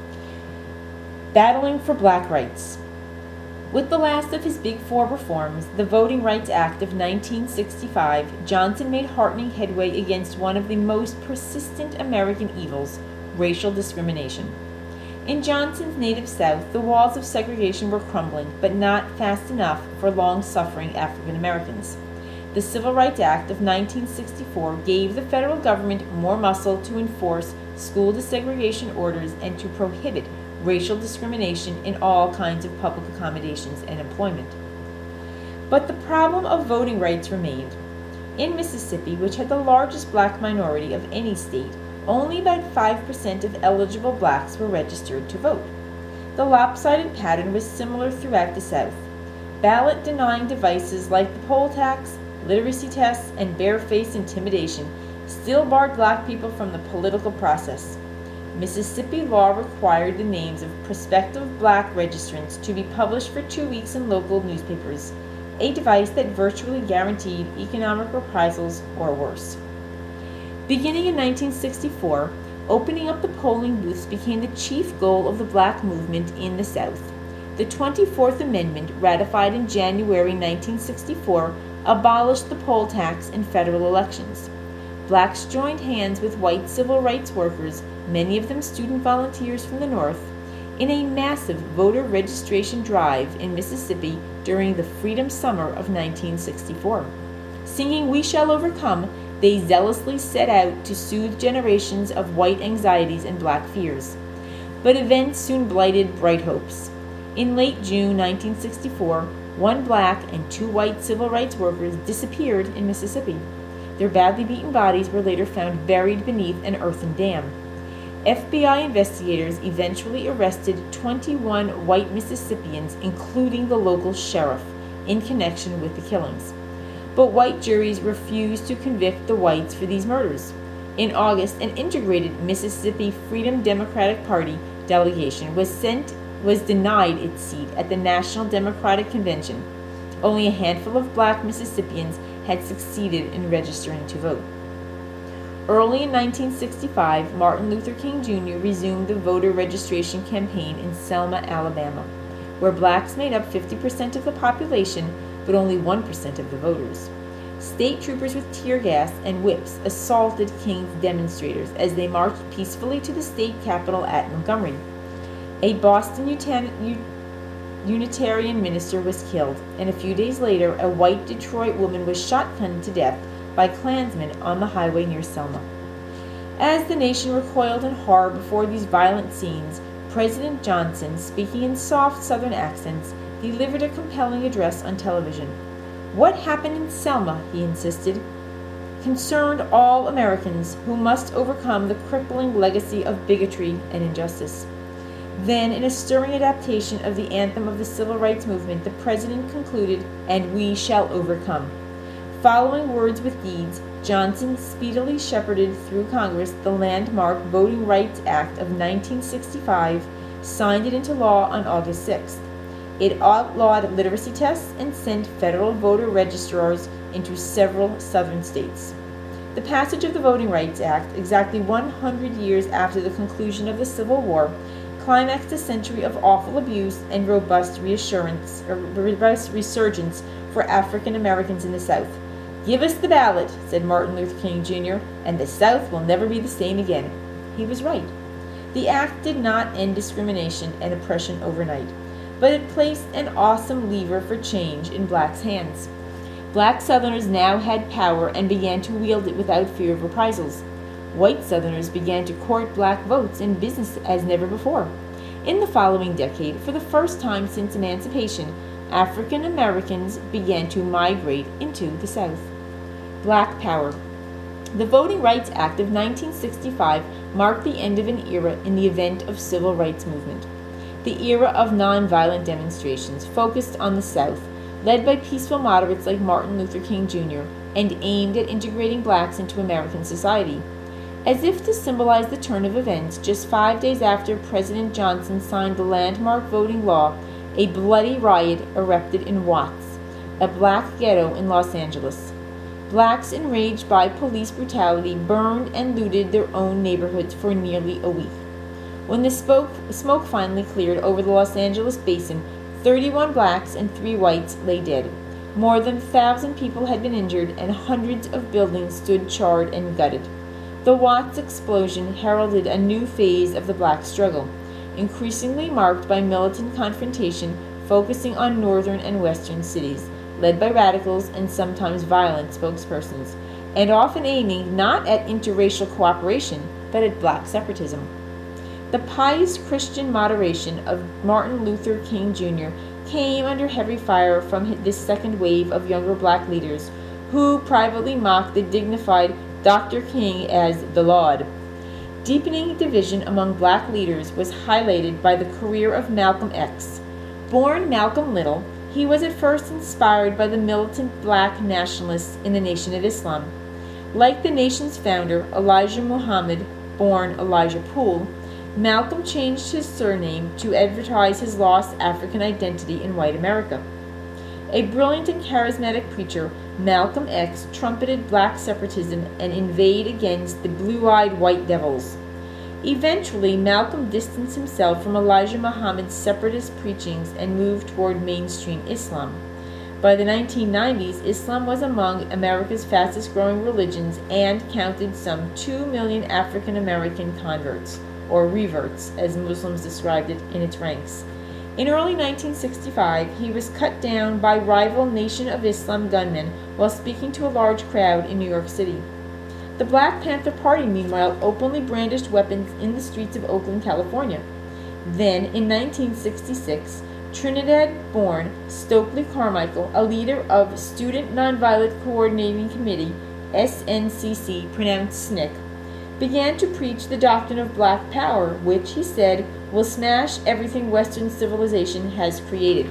[SPEAKER 1] Battling for black rights. With the last of his Big Four reforms, the Voting Rights Act of 1965, Johnson made heartening headway against one of the most persistent American evils, racial discrimination. In Johnson's native South, the walls of segregation were crumbling, but not fast enough for long-suffering African Americans. The Civil Rights Act of 1964 gave the federal government more muscle to enforce school desegregation orders and to prohibit racial discrimination in all kinds of public accommodations and employment. But the problem of voting rights remained. In Mississippi, which had the largest black minority of any state, only about 5% of eligible blacks were registered to vote. The lopsided pattern was similar throughout the South. Ballot-denying devices like the poll tax, literacy tests, and barefaced intimidation still barred black people from the political process. Mississippi law required the names of prospective black registrants to be published for 2 weeks in local newspapers, a device that virtually guaranteed economic reprisals or worse. Beginning in 1964, opening up the polling booths became the chief goal of the black movement in the South. The 24th Amendment, ratified in January 1964, abolished the poll tax in federal elections. Blacks joined hands with white civil rights workers, many of them student volunteers from the North, in a massive voter registration drive in Mississippi during the Freedom Summer of 1964. Singing "We Shall Overcome," they zealously set out to soothe generations of white anxieties and black fears. But events soon blighted bright hopes. In late June 1964, one black and two white civil rights workers disappeared in Mississippi. Their badly beaten bodies were later found buried beneath an earthen dam. FBI investigators eventually arrested 21 white Mississippians, including the local sheriff, in connection with the killings. But white juries refused to convict the whites for these murders. In August, an integrated Mississippi Freedom Democratic Party delegation was denied its seat at the National Democratic Convention. Only a handful of black Mississippians had succeeded in registering to vote. Early in 1965, Martin Luther King Jr. resumed the voter registration campaign in Selma, Alabama, where blacks made up 50% of the population but only 1% of the voters. State troopers with tear gas and whips assaulted King's demonstrators as they marched peacefully to the state capitol at Montgomery. A Boston Unitarian minister was killed, and a few days later, a white Detroit woman was shotgunned to death by Klansmen on the highway near Selma. As the nation recoiled in horror before these violent scenes, President Johnson, speaking in soft Southern accents, delivered a compelling address on television. What happened in Selma, he insisted, concerned all Americans who must overcome the crippling legacy of bigotry and injustice. Then, in a stirring adaptation of the anthem of the civil rights movement, the president concluded, "And we shall overcome." Following words with deeds, Johnson speedily shepherded through Congress the landmark Voting Rights Act of 1965, signed it into law on August 6th. It outlawed literacy tests and sent federal voter registrars into several southern states. The passage of the Voting Rights Act, exactly 100 years after the conclusion of the Civil War, climaxed a century of awful abuse and robust resurgence for African Americans in the South. "Give us the ballot," said Martin Luther King Jr., "and the South will never be the same again." He was right. The act did not end discrimination and oppression overnight, but it placed an awesome lever for change in blacks' hands. Black Southerners now had power and began to wield it without fear of reprisals. White Southerners began to court black votes in business as never before. In the following decade, for the first time since emancipation, African Americans began to migrate into the South. Black power. The Voting Rights Act of 1965 marked the end of an era in the event of civil rights movement. The era of nonviolent demonstrations focused on the South, led by peaceful moderates like Martin Luther King Jr., and aimed at integrating blacks into American society. As if to symbolize the turn of events, just 5 days after President Johnson signed the landmark voting law, a bloody riot erupted in Watts, a black ghetto in Los Angeles. Blacks enraged by police brutality burned and looted their own neighborhoods for nearly a week. When the smoke finally cleared over the Los Angeles basin, 31 blacks and 3 whites lay dead. More than 1,000 people had been injured, and hundreds of buildings stood charred and gutted. The Watts explosion heralded a new phase of the black struggle, increasingly marked by militant confrontation focusing on northern and western cities, led by radicals and sometimes violent spokespersons, and often aiming not at interracial cooperation, but at black separatism. The pious Christian moderation of Martin Luther King Jr. came under heavy fire from this second wave of younger black leaders who privately mocked the dignified Dr. King as the Lord. Deepening division among black leaders was highlighted by the career of Malcolm X. Born Malcolm Little, he was at first inspired by the militant black nationalists in the Nation of Islam. Like the nation's founder, Elijah Muhammad, born Elijah Poole, Malcolm changed his surname to advertise his lost African identity in white America. A brilliant and charismatic preacher, Malcolm X trumpeted black separatism and inveighed against the blue-eyed white devils. Eventually, Malcolm distanced himself from Elijah Muhammad's separatist preachings and moved toward mainstream Islam. By the 1990s, Islam was among America's fastest-growing religions and counted some 2 million African American converts. or reverts, as Muslims described it, in its ranks. In early 1965, he was cut down by rival Nation of Islam gunmen while speaking to a large crowd in New York City. The Black Panther Party, meanwhile, openly brandished weapons in the streets of Oakland, California. Then, in 1966, Trinidad-born Stokely Carmichael, a leader of Student Nonviolent Coordinating Committee, SNCC, pronounced SNCC, began to preach the doctrine of Black Power, which, he said, will smash everything Western civilization has created.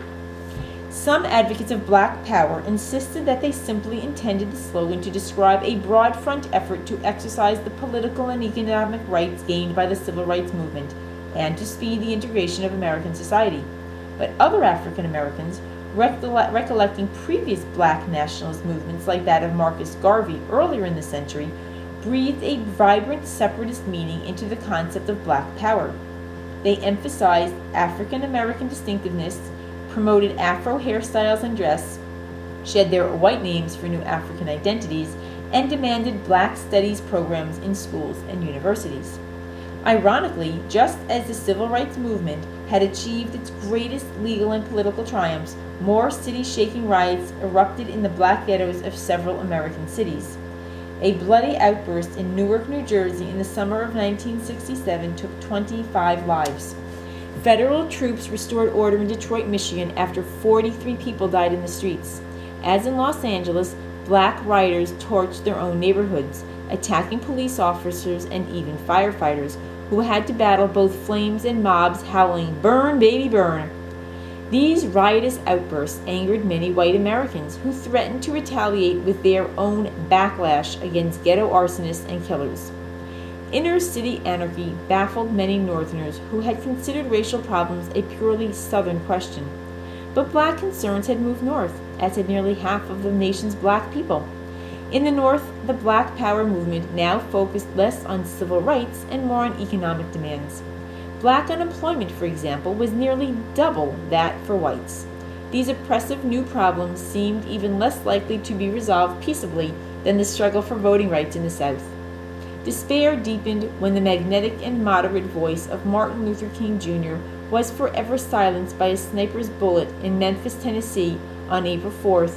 [SPEAKER 1] Some advocates of Black Power insisted that they simply intended the slogan to describe a broad front effort to exercise the political and economic rights gained by the Civil Rights Movement and to speed the integration of American society. But other African Americans, recollecting previous Black nationalist movements like that of Marcus Garvey earlier in the century, breathed a vibrant separatist meaning into the concept of Black Power. They emphasized African American distinctiveness, promoted Afro hairstyles and dress, shed their white names for new African identities, and demanded Black studies programs in schools and universities. Ironically, just as the Civil Rights Movement had achieved its greatest legal and political triumphs, more city-shaking riots erupted in the Black ghettos of several American cities. A bloody outburst in Newark, New Jersey in the summer of 1967 took 25 lives. Federal troops restored order in Detroit, Michigan after 43 people died in the streets. As in Los Angeles, Black rioters torched their own neighborhoods, attacking police officers and even firefighters, who had to battle both flames and mobs howling, "Burn, baby, burn!" These riotous outbursts angered many white Americans, who threatened to retaliate with their own backlash against ghetto arsonists and killers. Inner-city anarchy baffled many Northerners who had considered racial problems a purely Southern question. But Black concerns had moved north, as had nearly half of the nation's Black people. In the North, the Black Power movement now focused less on civil rights and more on economic demands. Black unemployment, for example, was nearly double that for whites. These oppressive new problems seemed even less likely to be resolved peaceably than the struggle for voting rights in the South. Despair deepened when the magnetic and moderate voice of Martin Luther King Jr. was forever silenced by a sniper's bullet in Memphis, Tennessee on April 4,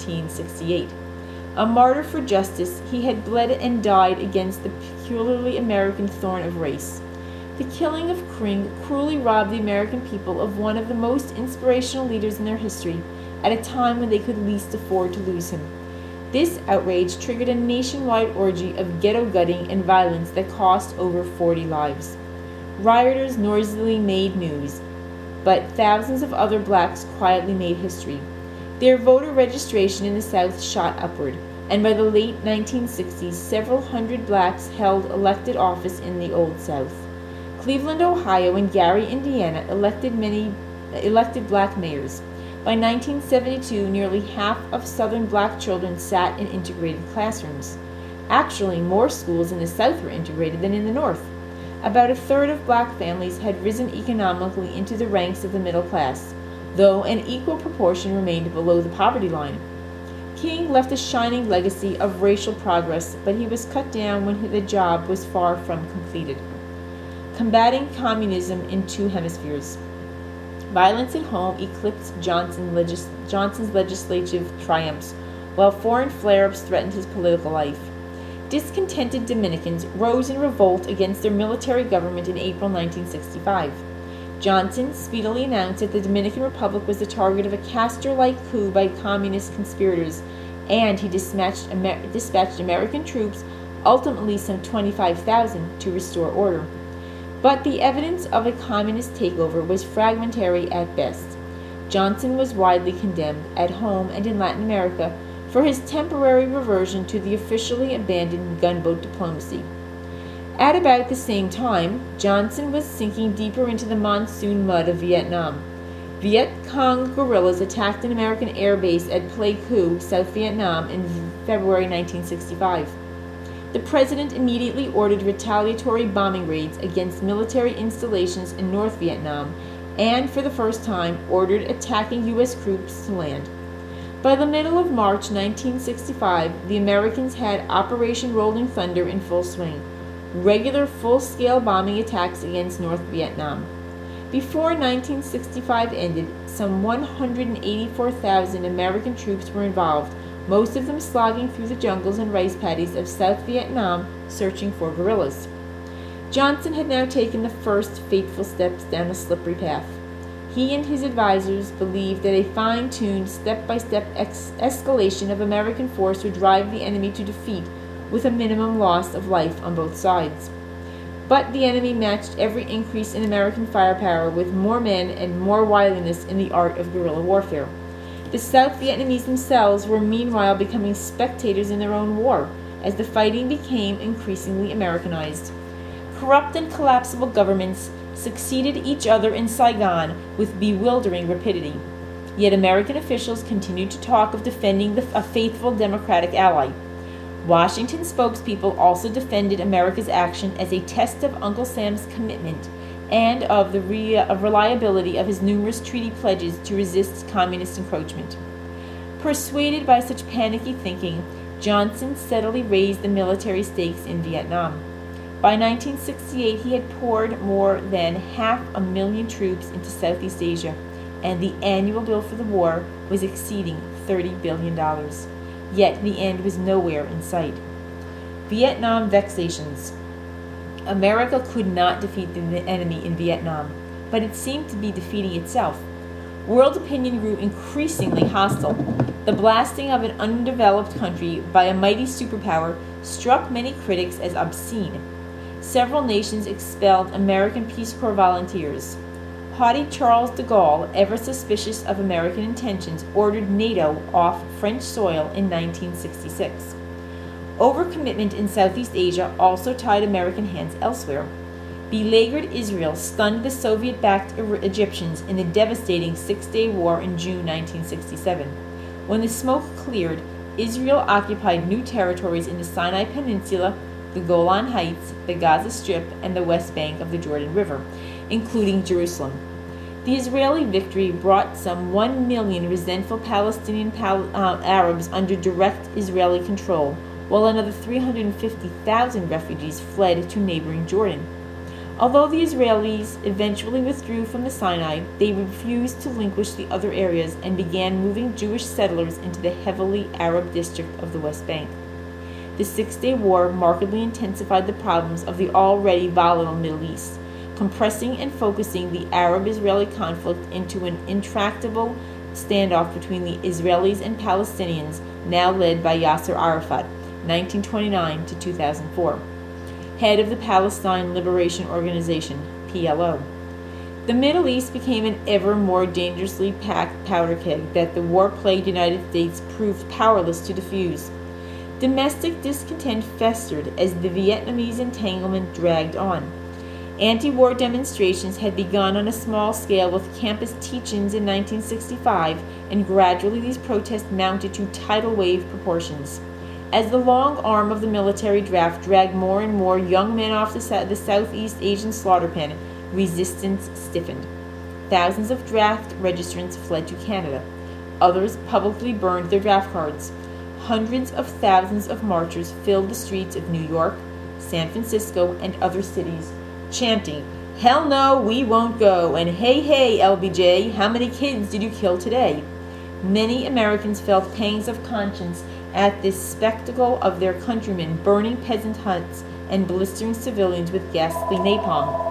[SPEAKER 1] 1968. A martyr for justice, he had bled and died against the peculiarly American thorn of race. The killing of King cruelly robbed the American people of one of the most inspirational leaders in their history at a time when they could least afford to lose him. This outrage triggered a nationwide orgy of ghetto gutting and violence that cost over 40 lives. Rioters noisily made news, but thousands of other Blacks quietly made history. Their voter registration in the South shot upward, and by the late 1960s, several hundred Blacks held elected office in the Old South. Cleveland, Ohio, and Gary, Indiana elected Black mayors. By 1972, nearly half of Southern Black children sat in integrated classrooms. Actually, more schools in the South were integrated than in the North. About a third of Black families had risen economically into the ranks of the middle class, though an equal proportion remained below the poverty line. King left a shining legacy of racial progress, but he was cut down when the job was far from completed. Combating communism in two hemispheres. Violence at home eclipsed Johnson's legislative triumphs, while foreign flare-ups threatened his political life. Discontented Dominicans rose in revolt against their military government in April 1965. Johnson speedily announced that the Dominican Republic was the target of a Castro-like coup by communist conspirators, and he dispatched American troops, ultimately some 25,000, to restore order. But the evidence of a communist takeover was fragmentary at best. Johnson was widely condemned, at home and in Latin America, for his temporary reversion to the officially abandoned gunboat diplomacy. At about the same time, Johnson was sinking deeper into the monsoon mud of Vietnam. Viet Cong guerrillas attacked an American air base at Pleiku, South Vietnam, in February 1965. The president immediately ordered retaliatory bombing raids against military installations in North Vietnam and, for the first time, ordered attacking U.S. troops to land. By the middle of March 1965, the Americans had Operation Rolling Thunder in full swing. regular full-scale bombing attacks against North Vietnam. Before 1965 ended, some 184,000 American troops were involved, most of them slogging through the jungles and rice paddies of South Vietnam searching for guerrillas. Johnson had now taken the first fateful steps down a slippery path. He and his advisors believed that a fine-tuned, step-by-step escalation of American force would drive the enemy to defeat with a minimum loss of life on both sides. But the enemy matched every increase in American firepower with more men and more wiliness in the art of guerrilla warfare. The South Vietnamese themselves were meanwhile becoming spectators in their own war, as the fighting became increasingly Americanized. Corrupt and collapsible governments succeeded each other in Saigon with bewildering rapidity. Yet American officials continued to talk of defending a faithful democratic ally. Washington spokespeople also defended America's action as a test of Uncle Sam's commitment and of the reliability of his numerous treaty pledges to resist communist encroachment. Persuaded by such panicky thinking, Johnson steadily raised the military stakes in Vietnam. By 1968, he had poured more than 500,000 troops into Southeast Asia, and the annual bill for the war was exceeding $30 billion. Yet the end was nowhere in sight. Vietnam vexations. America could not defeat the enemy in Vietnam, but it seemed to be defeating itself. World opinion grew increasingly hostile. The blasting of an undeveloped country by a mighty superpower struck many critics as obscene. Several nations expelled American Peace Corps volunteers. Haughty Charles de Gaulle, ever suspicious of American intentions, ordered NATO off French soil in 1966. Overcommitment in Southeast Asia also tied American hands elsewhere. Beleaguered Israel stunned the Soviet-backed Egyptians in the devastating Six-Day War in June 1967. When the smoke cleared, Israel occupied new territories in the Sinai Peninsula, the Golan Heights, the Gaza Strip, and the West Bank of the Jordan River, including Jerusalem. The Israeli victory brought some 1 million resentful Palestinian Arabs under direct Israeli control, while another 350,000 refugees fled to neighboring Jordan. Although the Israelis eventually withdrew from the Sinai, they refused to relinquish the other areas and began moving Jewish settlers into the heavily Arab district of the West Bank. The Six-Day War markedly intensified the problems of the already volatile Middle East, compressing and focusing the Arab-Israeli conflict into an intractable standoff between the Israelis and Palestinians, now led by Yasser Arafat, 1929 to 2004, head of the Palestine Liberation Organization, PLO. The Middle East became an ever more dangerously packed powder keg that the war-plagued United States proved powerless to defuse. Domestic discontent festered as the Vietnamese entanglement dragged on. Anti-war demonstrations had begun on a small scale with campus teach-ins in 1965, and gradually these protests mounted to tidal wave proportions. As the long arm of the military draft dragged more and more young men off the Southeast Asian slaughter pen, resistance stiffened. Thousands of draft registrants fled to Canada. Others publicly burned their draft cards. Hundreds of thousands of marchers filled the streets of New York, San Francisco, and other cities, chanting, "Hell no, we won't go," and "Hey, hey, LBJ, how many kids did you kill today?" Many Americans felt pangs of conscience at this spectacle of their countrymen burning peasant huts and blistering civilians with ghastly napalm.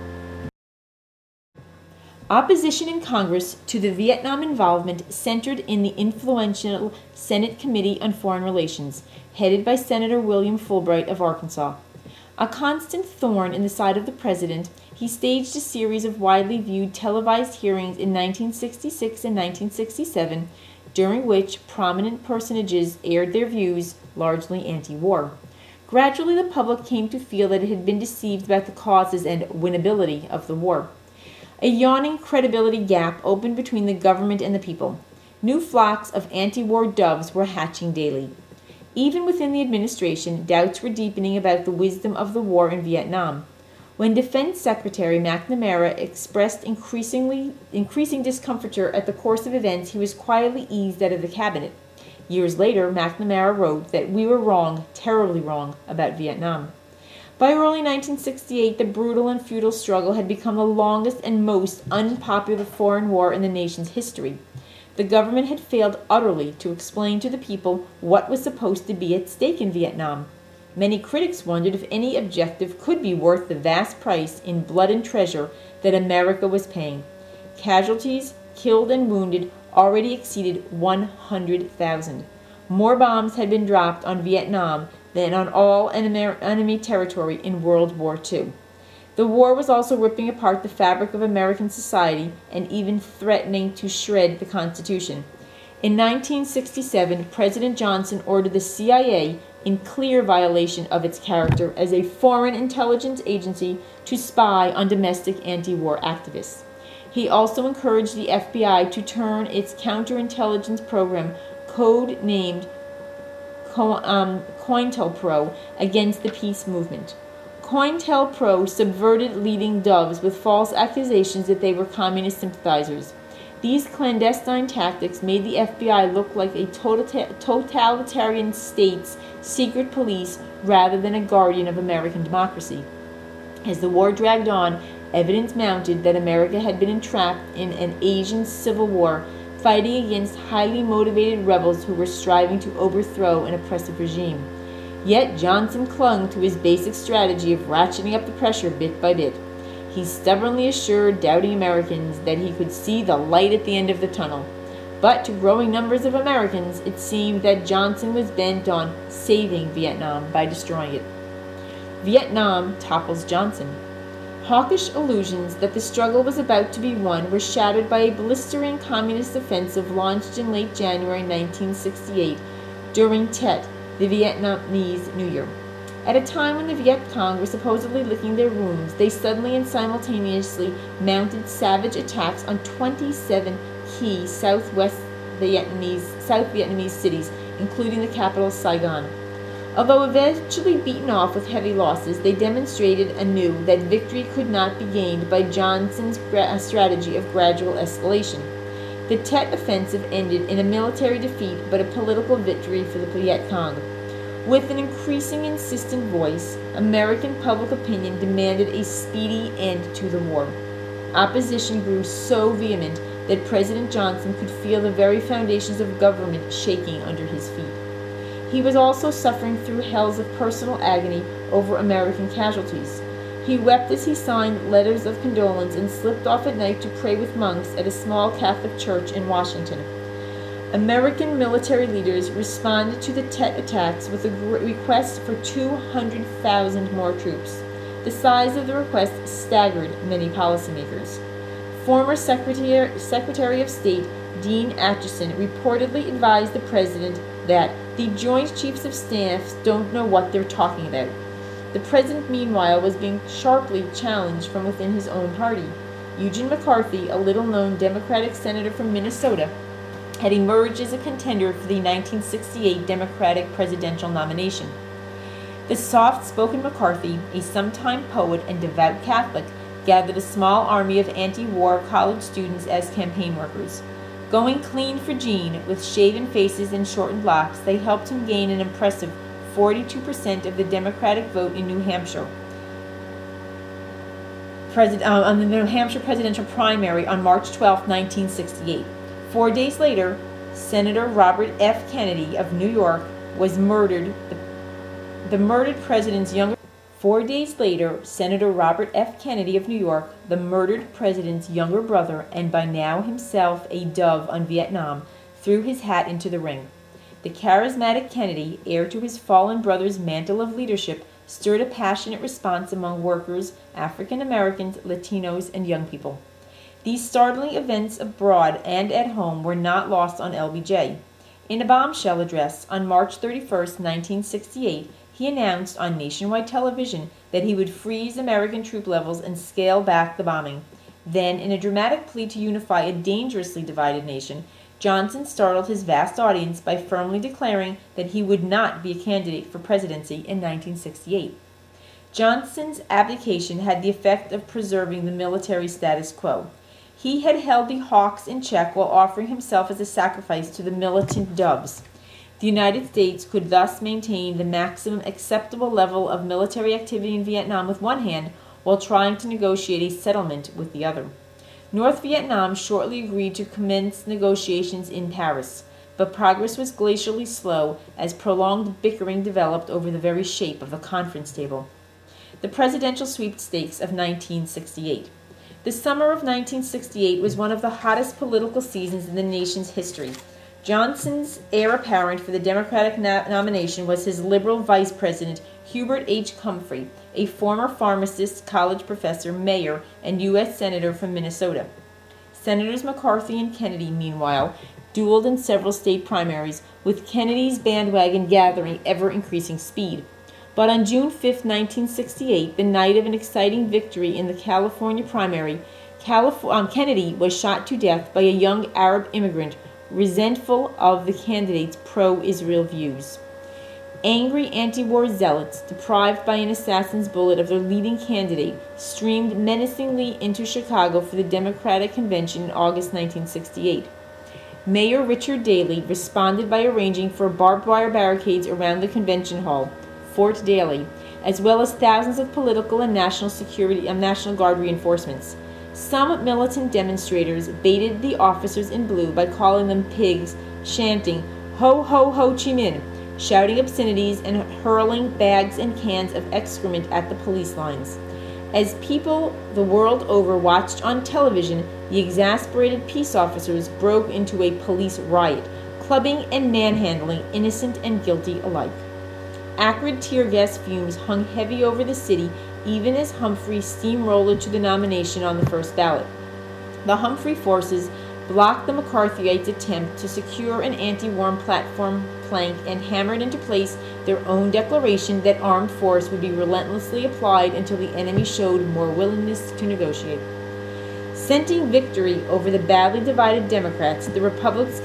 [SPEAKER 1] Opposition in Congress to the Vietnam involvement centered in the influential Senate Committee on Foreign Relations, headed by Senator William Fulbright of Arkansas. A constant thorn in the side of the president, he staged a series of widely viewed televised hearings in 1966 and 1967, during which prominent personages aired their views, largely anti-war. Gradually, the public came to feel that it had been deceived about the causes and winnability of the war. A yawning credibility gap opened between the government and the people. New flocks of anti-war doves were hatching daily. Even within the administration, doubts were deepening about the wisdom of the war in Vietnam. When Defense Secretary McNamara expressed increasing discomfiture at the course of events, he was quietly eased out of the cabinet. Years later, McNamara wrote that we were wrong, terribly wrong, about Vietnam. By early 1968, the brutal and futile struggle had become the longest and most unpopular foreign war in the nation's history. The government had failed utterly to explain to the people what was supposed to be at stake in Vietnam. Many critics wondered if any objective could be worth the vast price in blood and treasure that America was paying. Casualties, killed and wounded, already exceeded 100,000. More bombs had been dropped on Vietnam than on all enemy territory in World War II. The war was also ripping apart the fabric of American society and even threatening to shred the Constitution. In 1967, President Johnson ordered the CIA, in clear violation of its character as a foreign intelligence agency, to spy on domestic anti-war activists. He also encouraged the FBI to turn its counterintelligence program, code-named COINTELPRO, against the peace movement. COINTELPRO subverted leading doves with false accusations that they were communist sympathizers. These clandestine tactics made the FBI look like a totalitarian state's secret police rather than a guardian of American democracy. As the war dragged on, evidence mounted that America had been entrapped in an Asian civil war, fighting against highly motivated rebels who were striving to overthrow an oppressive regime. Yet Johnson clung to his basic strategy of ratcheting up the pressure bit by bit. He stubbornly assured doubting Americans that he could see the light at the end of the tunnel. But to growing numbers of Americans, it seemed that Johnson was bent on saving Vietnam by destroying it. Vietnam topples Johnson. Hawkish illusions that the struggle was about to be won were shattered by a blistering communist offensive launched in late January 1968 during Tet, the Vietnamese New Year. At a time when the Viet Cong were supposedly licking their wounds, they suddenly and simultaneously mounted savage attacks on 27 key South Vietnamese cities, including the capital Saigon. Although eventually beaten off with heavy losses, they demonstrated anew that victory could not be gained by Johnson's strategy of gradual escalation. The Tet offensive ended in a military defeat but a political victory for the Viet Cong. With an increasing insistent voice, American public opinion demanded a speedy end to the war. Opposition grew so vehement that President Johnson could feel the very foundations of government shaking under his feet. He was also suffering through hells of personal agony over American casualties. He wept as he signed letters of condolence and slipped off at night to pray with monks at a small Catholic church in Washington. American military leaders responded to the Tet attacks with a request for 200,000 more troops. The size of the request staggered many policymakers. Former Secretary of State Dean Acheson reportedly advised the president that the Joint Chiefs of Staff don't know what they're talking about. The president, meanwhile, was being sharply challenged from within his own party. Eugene McCarthy, a little-known Democratic senator from Minnesota, had emerged as a contender for the 1968 Democratic presidential nomination. The soft-spoken McCarthy, a sometime poet and devout Catholic, gathered a small army of anti-war college students as campaign workers. Going clean for Gene, with shaven faces and shortened locks, they helped him gain an impressive 42% of the Democratic vote in New Hampshire. On the New Hampshire presidential primary on March 12, 1968. 4 days later, Senator Robert F. Kennedy of New York was murdered. The murdered president's younger 4 days later, Senator Robert F. Kennedy of New York, the murdered president's younger brother, and by now himself a dove on Vietnam, threw his hat into the ring. The charismatic Kennedy, heir to his fallen brother's mantle of leadership, stirred a passionate response among workers, African Americans, Latinos, and young people. These startling events abroad and at home were not lost on LBJ. In a bombshell address on March 31, 1968, he announced on nationwide television that he would freeze American troop levels and scale back the bombing. Then, in a dramatic plea to unify a dangerously divided nation, Johnson startled his vast audience by firmly declaring that he would not be a candidate for presidency in 1968. Johnson's abdication had the effect of preserving the military status quo. He had held the Hawks in check while offering himself as a sacrifice to the militant doves. The United States could thus maintain the maximum acceptable level of military activity in Vietnam with one hand while trying to negotiate a settlement with the other. North Vietnam shortly agreed to commence negotiations in Paris, but progress was glacially slow as prolonged bickering developed over the very shape of the conference table. The presidential sweepstakes of 1968. The summer of 1968 was one of the hottest political seasons in the nation's history. Johnson's heir apparent for the Democratic nomination was his liberal vice president, Hubert H. Humphrey, a former pharmacist, college professor, mayor, and U.S. Senator from Minnesota. Senators McCarthy and Kennedy, meanwhile, dueled in several state primaries, with Kennedy's bandwagon gathering ever-increasing speed. But on June 5, 1968, the night of an exciting victory in the California primary, Kennedy was shot to death by a young Arab immigrant resentful of the candidate's pro-Israel views. Angry anti-war zealots, deprived by an assassin's bullet of their leading candidate, streamed menacingly into Chicago for the Democratic Convention in August 1968. Mayor Richard Daley responded by arranging for barbed wire barricades around the convention hall, Fort Daley, as well as thousands of political and National Guard reinforcements. Some militant demonstrators baited the officers in blue by calling them pigs, chanting, "Ho, ho, Ho Chi Minh," shouting obscenities and hurling bags and cans of excrement at the police lines. As people the world over watched on television, the exasperated peace officers broke into a police riot, clubbing and manhandling innocent and guilty alike. Acrid tear gas fumes hung heavy over the city even as Humphrey steamrolled to the nomination on the first ballot. The Humphrey forces blocked the McCarthyites' attempt to secure an anti-war platform plank and hammered into place their own declaration that armed force would be relentlessly applied until the enemy showed more willingness to negotiate. Scenting victory over the badly divided Democrats, the Republicans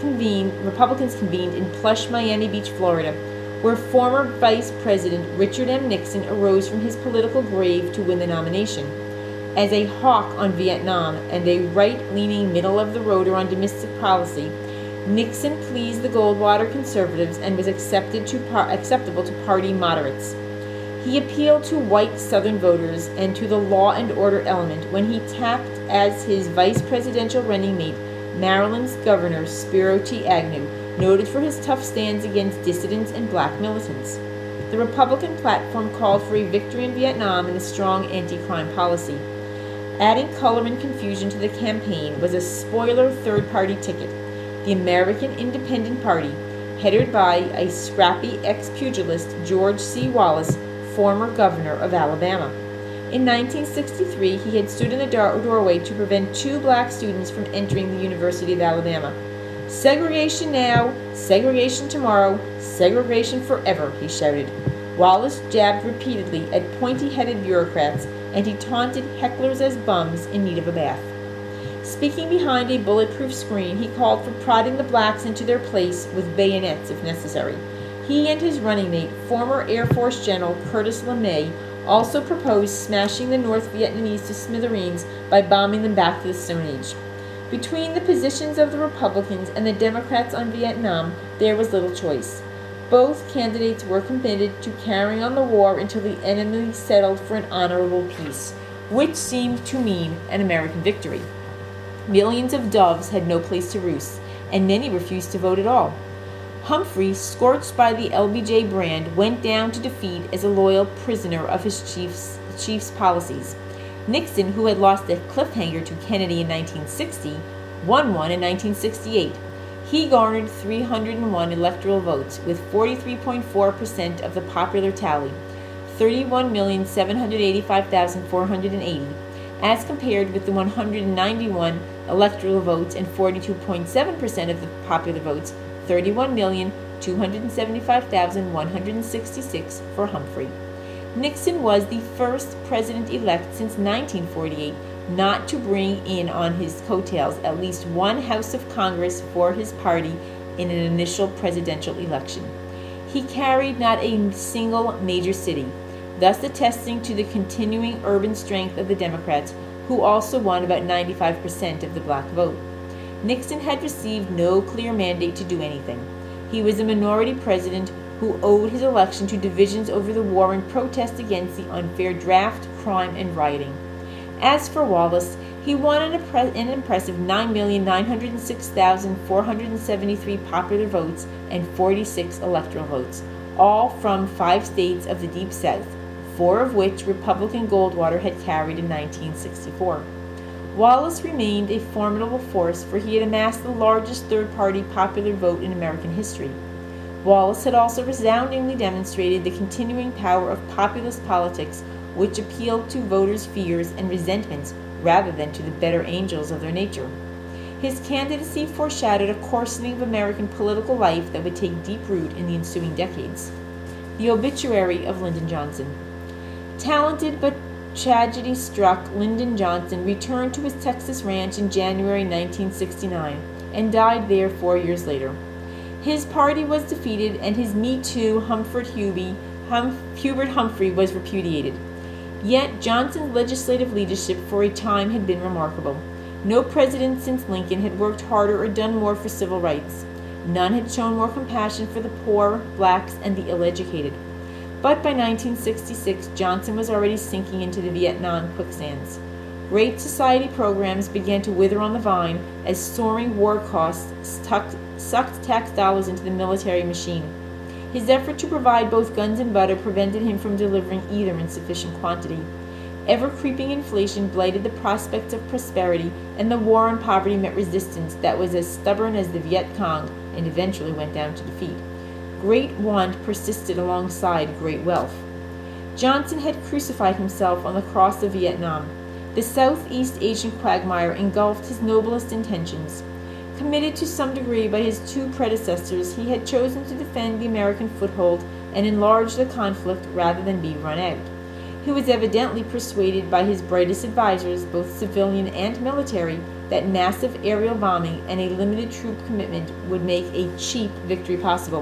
[SPEAKER 1] convened in plush Miami Beach, Florida, where former Vice President Richard M. Nixon arose from his political grave to win the nomination. As a hawk on Vietnam and a right-leaning middle-of-the-roader on domestic policy, Nixon pleased the Goldwater conservatives and was acceptable to party moderates. He appealed to white Southern voters and to the law and order element when he tapped as his vice presidential running mate Maryland's Governor Spiro T. Agnew, noted for his tough stands against dissidents and black militants. The Republican platform called for a victory in Vietnam and a strong anti-crime policy. Adding color and confusion to the campaign was a spoiler third-party ticket, the American Independent Party, headed by a scrappy ex-pugilist George C. Wallace, former governor of Alabama. In 1963, he had stood in the doorway to prevent 2 black students from entering the University of Alabama. "Segregation now, segregation tomorrow, segregation forever," he shouted. Wallace jabbed repeatedly at pointy-headed bureaucrats, and he taunted hecklers as bums in need of a bath. Speaking behind a bulletproof screen, he called for prodding the blacks into their place with bayonets if necessary. He and his running mate, former Air Force General Curtis LeMay, also proposed smashing the North Vietnamese to smithereens by bombing them back to the Stone Age. Between the positions of the Republicans and the Democrats on Vietnam, there was little choice. Both candidates were committed to carrying on the war until the enemy settled for an honorable peace, which seemed to mean an American victory. Millions of doves had no place to roost, and many refused to vote at all. Humphrey, scorched by the LBJ brand, went down to defeat as a loyal prisoner of his chief's policies. Nixon, who had lost a cliffhanger to Kennedy in 1960, won one in 1968. He garnered 301 electoral votes, with 43.4% of the popular tally, 31,785,480, as compared with the 191 electoral votes and 42.7% of the popular votes, 31,275,166 for Humphrey. Nixon was the first president-elect since 1948 not to bring in on his coattails at least one House of Congress for his party in an initial presidential election. He carried not a single major city, thus attesting to the continuing urban strength of the Democrats, who also won about 95% of the black vote. Nixon had received no clear mandate to do anything. He was a minority president who owed his election to divisions over the war and protest against the unfair draft, crime, and rioting. As for Wallace, he won an impressive 9,906,473 popular votes and 46 electoral votes, all from 5 states of the Deep South, 4 of which Republican Goldwater had carried in 1964. Wallace remained a formidable force, for he had amassed the largest third-party popular vote in American history. Wallace had also resoundingly demonstrated the continuing power of populist politics, which appealed to voters' fears and resentments rather than to the better angels of their nature. His candidacy foreshadowed a coarsening of American political life that would take deep root in the ensuing decades. The obituary of Lyndon Johnson. Talented but tragedy-struck Lyndon Johnson returned to his Texas ranch in January 1969 and died there 4 years later. His party was defeated and his Me Too Hubert Humphrey was repudiated. Yet Johnson's legislative leadership for a time had been remarkable. No president since Lincoln had worked harder or done more for civil rights. None had shown more compassion for the poor, blacks, and the ill-educated. But by 1966, Johnson was already sinking into the Vietnam quicksands. Great Society programs began to wither on the vine as soaring war costs sucked tax dollars into the military machine. His effort to provide both guns and butter prevented him from delivering either in sufficient quantity. Ever-creeping inflation blighted the prospects of prosperity, and the war on poverty met resistance that was as stubborn as the Viet Cong and eventually went down to defeat. Great want persisted alongside great wealth. Johnson had crucified himself on the cross of Vietnam. The Southeast Asian quagmire engulfed his noblest intentions. Committed to some degree by his 2 predecessors, he had chosen to defend the American foothold and enlarge the conflict rather than be run out. He was evidently persuaded by his brightest advisors, both civilian and military, that massive aerial bombing and a limited troop commitment would make a cheap victory possible.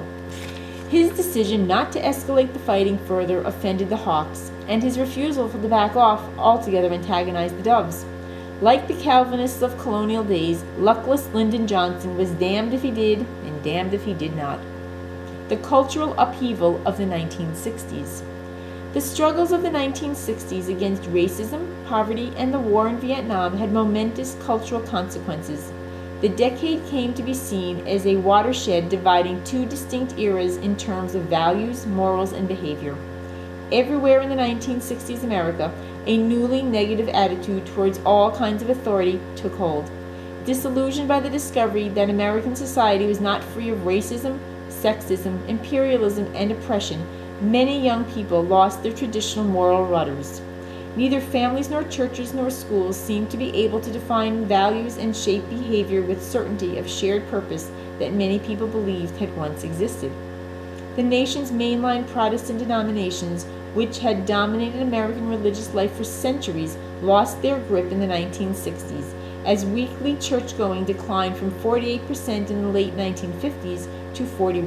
[SPEAKER 1] His decision not to escalate the fighting further offended the Hawks, and his refusal to back off altogether antagonized the Doves. Like the Calvinists of colonial days, luckless Lyndon Johnson was damned if he did and damned if he did not. The cultural upheaval of the 1960s. The struggles of the 1960s against racism, poverty, and the war in Vietnam had momentous cultural consequences. The decade came to be seen as a watershed dividing 2 distinct eras in terms of values, morals, and behavior. Everywhere in the 1960s America, a newly negative attitude towards all kinds of authority took hold. Disillusioned by the discovery that American society was not free of racism, sexism, imperialism, and oppression, many young people lost their traditional moral rudders. Neither families nor churches nor schools seemed to be able to define values and shape behavior with certainty of shared purpose that many people believed had once existed. The nation's mainline Protestant denominations, which had dominated American religious life for centuries, lost their grip in the 1960s, as weekly church-going declined from 48% in the late 1950s to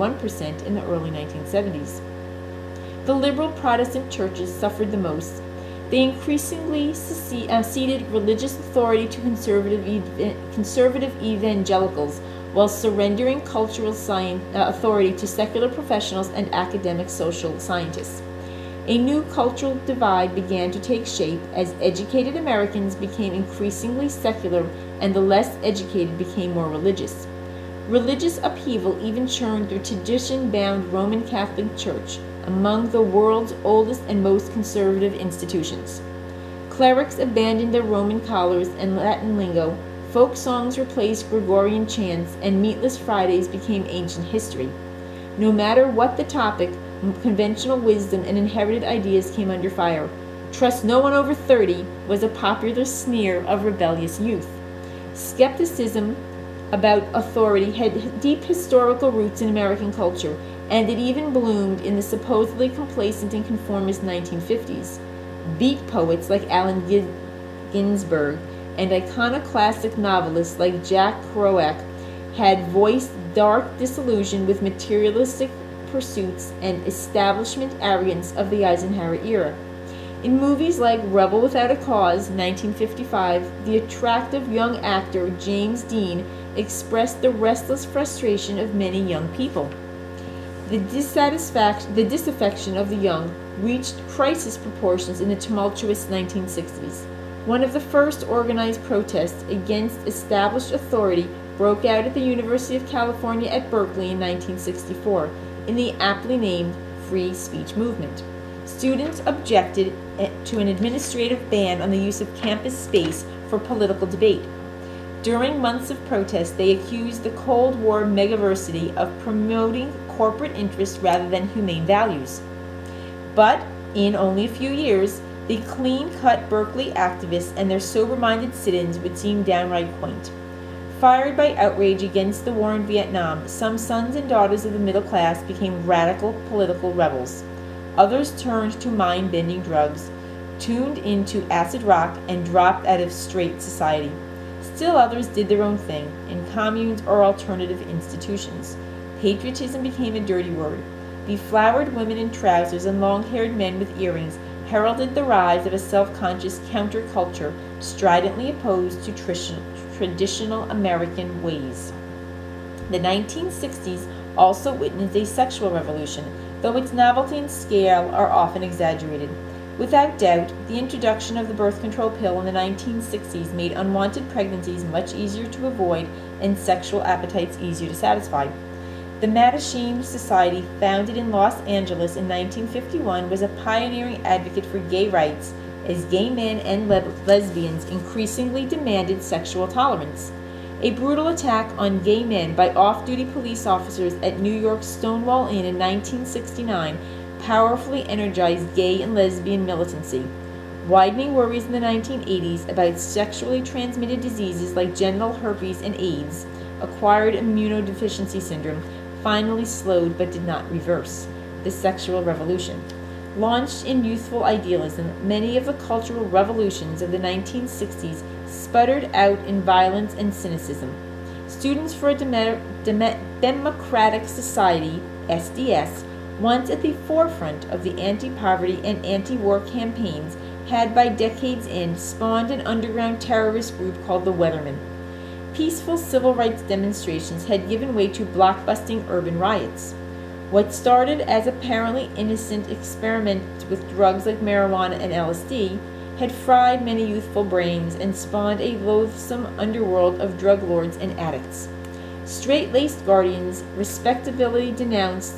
[SPEAKER 1] 41% in the early 1970s. The liberal Protestant churches suffered the most. They increasingly ceded religious authority to conservative evangelicals, while surrendering cultural authority to secular professionals and academic social scientists. A new cultural divide began to take shape as educated Americans became increasingly secular and the less educated became more religious. Religious upheaval even churned the tradition-bound Roman Catholic Church, among the world's oldest and most conservative institutions. Clerics abandoned their Roman collars and Latin lingo, folk songs replaced Gregorian chants, and meatless Fridays became ancient history. No matter what the topic, conventional wisdom and inherited ideas came under fire. Trust no one over 30 was a popular sneer of rebellious youth. Skepticism about authority had deep historical roots in American culture, and it even bloomed in the supposedly complacent and conformist 1950s. Beat poets like Allen Ginsberg and iconoclastic novelists like Jack Kerouac had voiced dark disillusion with materialistic pursuits and establishment arrogance of the Eisenhower era. In movies like Rebel Without a Cause, 1955, the attractive young actor James Dean expressed the restless frustration of many young people. The disaffection of the young reached crisis proportions in the tumultuous 1960s. One of the first organized protests against established authority broke out at the University of California at Berkeley in 1964 in the aptly named Free Speech Movement. Students objected to an administrative ban on the use of campus space for political debate. During months of protest, they accused the Cold War megaversity of promoting corporate interests rather than humane values. But in only a few years, the clean-cut Berkeley activists and their sober-minded sit-ins would seem downright quaint. Fired by outrage against the war in Vietnam, some sons and daughters of the middle class became radical political rebels. Others turned to mind-bending drugs, tuned into acid rock, and dropped out of straight society. Still others did their own thing, in communes or alternative institutions. Patriotism became a dirty word. Beflowered women in trousers and long-haired men with earrings heralded the rise of a self-conscious counterculture stridently opposed to traditional American ways. The 1960s also witnessed a sexual revolution, though its novelty and scale are often exaggerated. Without doubt, the introduction of the birth control pill in the 1960s made unwanted pregnancies much easier to avoid and sexual appetites easier to satisfy. The Mattachine Society, founded in Los Angeles in 1951, was a pioneering advocate for gay rights, as gay men and lesbians increasingly demanded sexual tolerance. A brutal attack on gay men by off-duty police officers at New York's Stonewall Inn in 1969 powerfully energized gay and lesbian militancy. Widening worries in the 1980s about sexually transmitted diseases like genital herpes and AIDS, acquired immunodeficiency syndrome, finally slowed but did not reverse the sexual revolution. Launched in youthful idealism, many of the cultural revolutions of the 1960s sputtered out in violence and cynicism. Students for a Democratic Society, SDS, once at the forefront of the anti-poverty and anti-war campaigns, had by decade's end spawned an underground terrorist group called the Weathermen. Peaceful civil rights demonstrations had given way to blockbusting urban riots. What started as apparently innocent experiments with drugs like marijuana and LSD had fried many youthful brains and spawned a loathsome underworld of drug lords and addicts. Straight-laced guardians of respectability denounced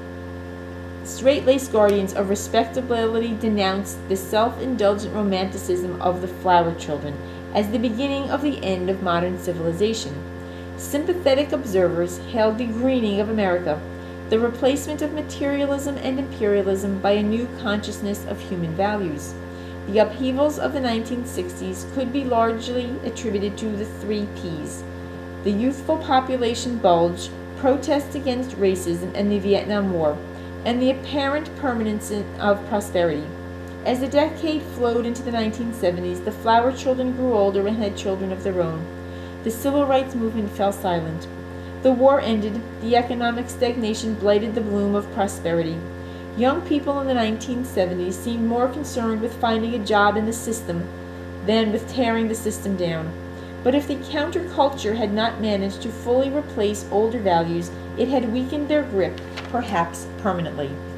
[SPEAKER 1] the self-indulgent romanticism of the flower children as the beginning of the end of modern civilization. Sympathetic observers hailed the greening of America, the replacement of materialism and imperialism by a new consciousness of human values. The upheavals of the 1960s could be largely attributed to the 3 Ps: the youthful population bulge, protests against racism and the Vietnam War, and the apparent permanence of prosperity. As the decade flowed into the 1970s, the flower children grew older and had children of their own. The civil rights movement fell silent. The war ended, the economic stagnation blighted the bloom of prosperity. Young people in the 1970s seemed more concerned with finding a job in the system than with tearing the system down. But if the counterculture had not managed to fully replace older values, it had weakened their grip, perhaps permanently.